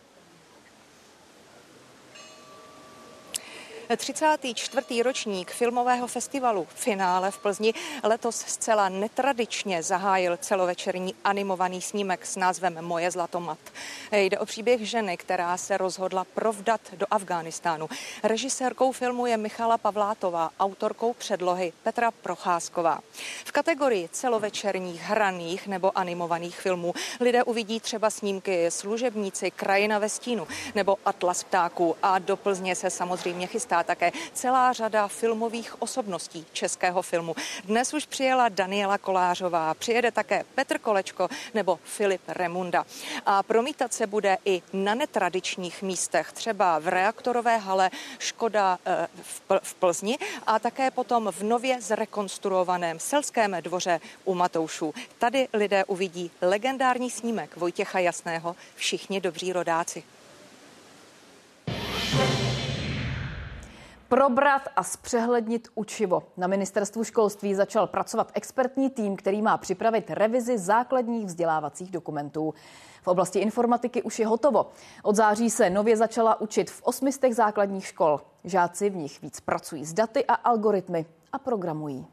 S6: třicátý čtvrtý ročník filmového festivalu Finále v Plzni letos zcela netradičně zahájil celovečerní animovaný snímek s názvem Moje zlatomat. Jde o příběh ženy, která se rozhodla provdat do Afghánistánu. Režisérkou filmu je Michala Pavlátová, autorkou předlohy Petra Procházková. V kategorii celovečerních, hraných nebo animovaných filmů lidé uvidí třeba snímky Služebníci, Krajina ve stínu nebo Atlas ptáků a do Plzně se samozřejmě chystá také celá řada filmových osobností českého filmu. Dnes už přijela Daniela Kolářová, přijede také Petr Kolečko nebo Filip Remunda. A promítat se bude i na netradičních místech, třeba v reaktorové hale Škoda v Plzni a také potom v nově zrekonstruovaném Selském dvoře u Matoušů. Tady lidé uvidí legendární snímek Vojtěcha Jasného Všichni dobří rodáci.
S28: Probrat a zpřehlednit učivo. Na ministerstvu školství začal pracovat expertní tým, který má připravit revizi základních vzdělávacích dokumentů. V oblasti informatiky už je hotovo. Od září se nově začala učit v osmistech základních škol. Žáci v nich víc pracují s daty a algoritmy a programují.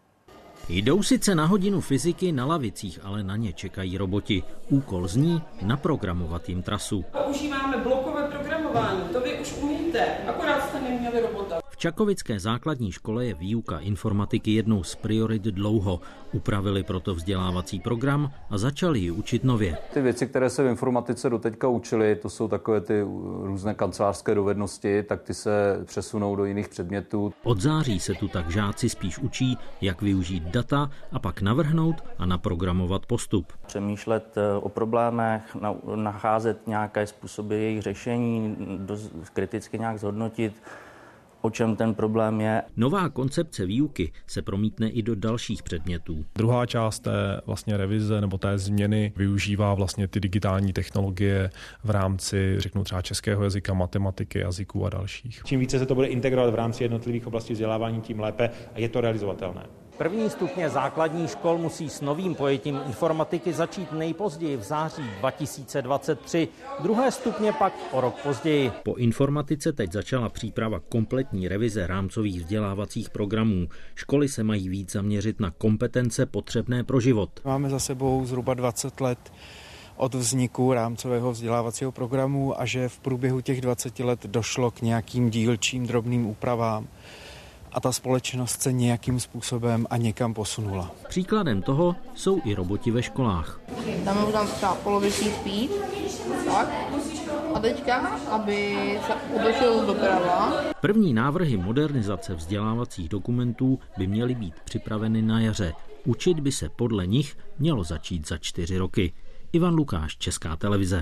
S7: Jdou sice na hodinu fyziky na lavicích, ale na ně čekají roboti. Úkol zní naprogramovat jim trasu.
S9: Používáme blokové programování, to vy už umíte, akorát jste neměli robota.
S7: V Čakovické základní škole je výuka informatiky jednou z priorit dlouho. Upravili proto vzdělávací program a začali ji učit nově.
S10: Ty věci, které se v informatice doteďka učili, to jsou takové ty různé kancelářské dovednosti, tak ty se přesunou do jiných předmětů.
S7: Od září se tu tak žáci spíš učí, jak využít data a pak navrhnout a naprogramovat postup.
S11: Přemýšlet o problémech, nacházet nějaké způsoby jejich řešení, kriticky nějak zhodnotit, o čem ten problém je.
S7: Nová koncepce výuky se promítne i do dalších předmětů.
S23: Druhá část té vlastně revize nebo té změny využívá vlastně ty digitální technologie v rámci, řeknu třeba českého jazyka, matematiky, jazyků a dalších.
S12: Čím více se to bude integrovat v rámci jednotlivých oblastí vzdělávání, tím lépe a je to realizovatelné.
S19: První stupně základních škol musí s novým pojetím informatiky začít nejpozději v září dva tisíce dvacet tři, druhé stupně pak o rok později.
S7: Po informatice teď začala příprava kompletní revize rámcových vzdělávacích programů. Školy se mají víc zaměřit na kompetence potřebné pro život.
S31: Máme za sebou zhruba dvacet let od vzniku rámcového vzdělávacího programu a že v průběhu těch dvaceti let došlo k nějakým dílčím drobným úpravám. A ta společnost se nějakým způsobem a někam posunula.
S7: Příkladem toho jsou i roboti ve školách.
S32: Tam tam třeba poloviční speed, tak, a teďka, aby se otočil doprava.
S7: První návrhy modernizace vzdělávacích dokumentů by měly být připraveny na jaře. Učit by se podle nich mělo začít za čtyři roky. Ivan Lukáš, Česká televize.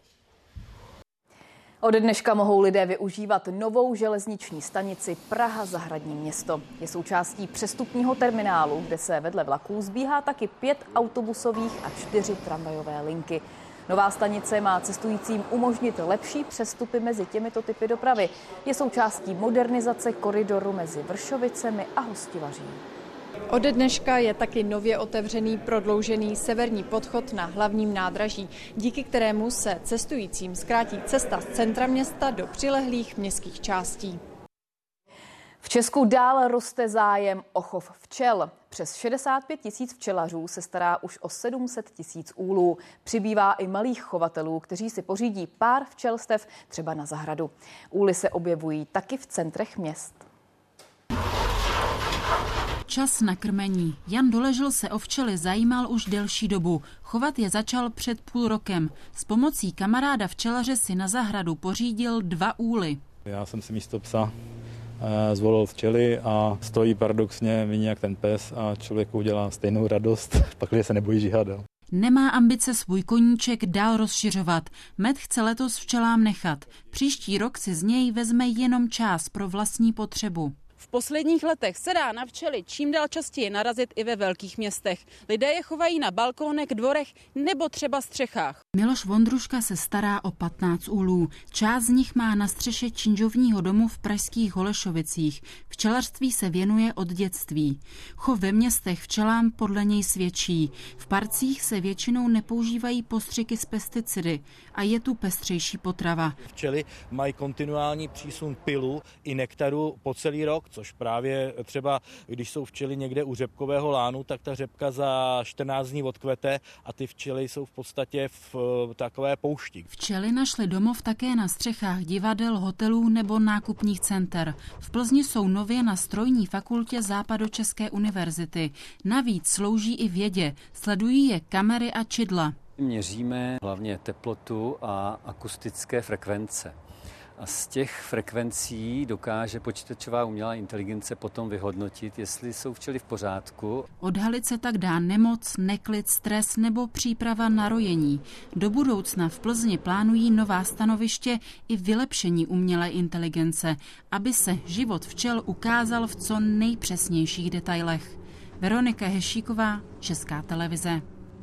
S28: Ode dneška mohou lidé využívat novou železniční stanici Praha Zahradní město. Je součástí přestupního terminálu, kde se vedle vlaků zbíhá taky pět autobusových a čtyři tramvajové linky. Nová stanice má cestujícím umožnit lepší přestupy mezi těmito typy dopravy. Je součástí modernizace koridoru mezi Vršovicemi a Hostivaří.
S2: Ode dneška je taky nově otevřený prodloužený severní podchod na hlavním nádraží, díky kterému se cestujícím zkrátí cesta z centra města do přilehlých městských částí.
S28: V Česku dál roste zájem o chov včel. Přes šedesát pět tisíc včelařů se stará už o sedm set tisíc úlů. Přibývá i malých chovatelů, kteří si pořídí pár včelstev třeba na zahradu. Úly se objevují taky v centrech měst.
S8: Čas na krmení. Jan Doležel se o včely zajímal už delší dobu. Chovat je začal před půl rokem. S pomocí kamaráda včelaře si na zahradu pořídil dva úly.
S13: Já jsem si místo psa zvolil včely a stojí paradoxně méně jak ten pes a člověku udělá stejnou radost, pakliže se nebojí žíhat.
S8: Nemá ambice svůj koníček dál rozšiřovat. Med chce letos včelám nechat. Příští rok si z něj vezme jenom část pro vlastní potřebu.
S14: V posledních letech se dá na včely čím dál častěji narazit i ve velkých městech. Lidé je chovají na balkónech, dvorech nebo třeba střechách.
S8: Miloš Vondruška se stará o patnáct úlů. Část z nich má na střeše činžovního domu v pražských Holešovicích. Včelařství se věnuje od dětství. Chov ve městech včelám podle něj svědčí. V parcích se většinou nepoužívají postřiky s pesticidy a je tu pestřejší potrava.
S15: Včely mají kontinuální přísun pylu i nektaru po celý rok, což právě třeba, když jsou včely někde u řepkového lánu, tak ta řepka za čtrnáct dní odkvete a ty včely jsou v podstatě v takové poušti.
S8: Včely našly domov také na střechách divadel, hotelů nebo nákupních center. V Plzni jsou nově na strojní fakultě Západočeské univerzity. Navíc slouží i vědě. Sledují je kamery a čidla.
S16: Měříme hlavně teplotu a akustické frekvence. A z těch frekvencí dokáže počítačová umělá inteligence potom vyhodnotit, jestli jsou včely v pořádku.
S8: Odhalit se tak dá nemoc, neklid, stres nebo příprava na rojení. Do budoucna v Plzni plánují nová stanoviště i vylepšení umělé inteligence, aby se život včel ukázal v co nejpřesnějších detailech. Veronika Hešíková, Česká televize.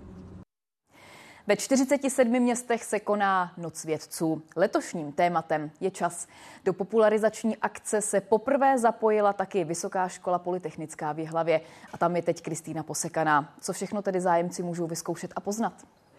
S28: Ve čtyřiceti sedmi městech se koná Noc vědců. Letošním tématem je čas. Do popularizační akce se poprvé zapojila taky Vysoká škola polytechnická v Jihlavě. A tam je teď Kristýna Posekaná. Co všechno tedy zájemci můžou vyzkoušet a poznat?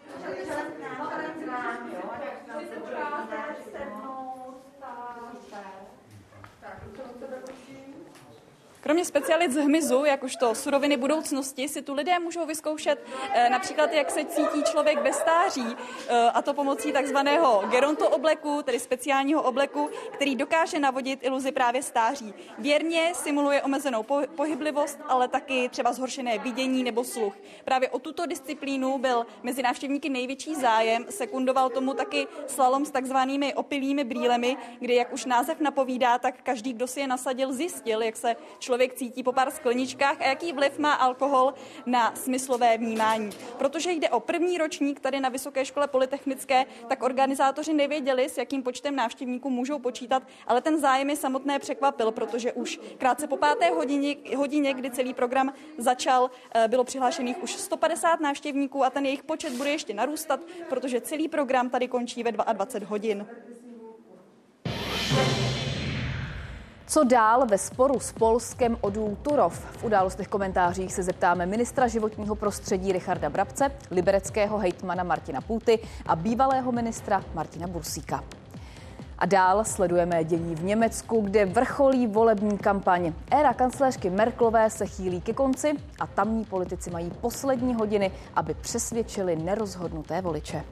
S2: Kromě specialit z hmyzu, jakožto suroviny budoucnosti, si tu lidé můžou vyzkoušet například, jak se cítí člověk ve stáří, a to pomocí takzvaného geronto obleku, tedy speciálního obleku, který dokáže navodit iluzi právě stáří. Věrně simuluje omezenou pohyblivost, ale taky třeba zhoršené vidění nebo sluch. Právě o tuto disciplínu byl mezi návštěvníky největší zájem, sekundoval tomu taky slalom s takzvanými opilými brýlemi, kdy, jak už název napovídá, tak každý, kdo si je nasadil, zjistil, jak se člověk cítí po pár skleničkách a jaký vliv má alkohol na smyslové vnímání. Protože jde o první ročník tady na Vysoké škole polytechnické, tak organizátoři nevěděli, s jakým počtem návštěvníků můžou počítat, ale ten zájem je samotné překvapil, protože už krátce po páté hodině, hodině, kdy celý program začal, bylo přihlášených už sto padesát návštěvníků a ten jejich počet bude ještě narůstat, protože celý program tady končí ve dvacet dva hodin.
S28: Co dál ve sporu s Polskem o důl Turów? V událostech komentářích se zeptáme ministra životního prostředí Richarda Brabce, libereckého hejtmana Martina Půty a bývalého ministra Martina Bursíka. A dál sledujeme dění v Německu, kde vrcholí volební kampaň. Éra kancléřky Merkelové se chýlí ke konci a tamní politici mají poslední hodiny, aby přesvědčili nerozhodnuté voliče.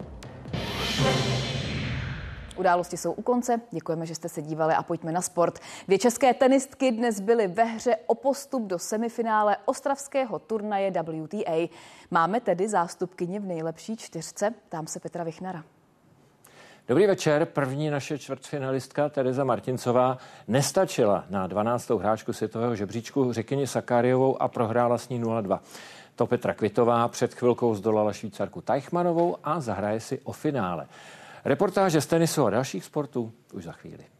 S28: Události jsou u konce, děkujeme, že jste se dívali a pojďme na sport. Dvě české tenistky dnes byly ve hře o postup do semifinále ostravského turnaje W T A. Máme tedy zástupkyně v nejlepší čtyřce, ptám se Petra Vichnera.
S17: Dobrý večer, první naše čtvrtfinalistka Tereza Martincová nestačila na dvanáctou hráčku světového žebříčku Řekyni Sakáriovou a prohrála s ní nula dva. To Petra Kvitová před chvilkou zdolala Švýcarku Teichmannovou a zahraje si o finále. Reportáže z tenisu a dalších sportů už za chvíli.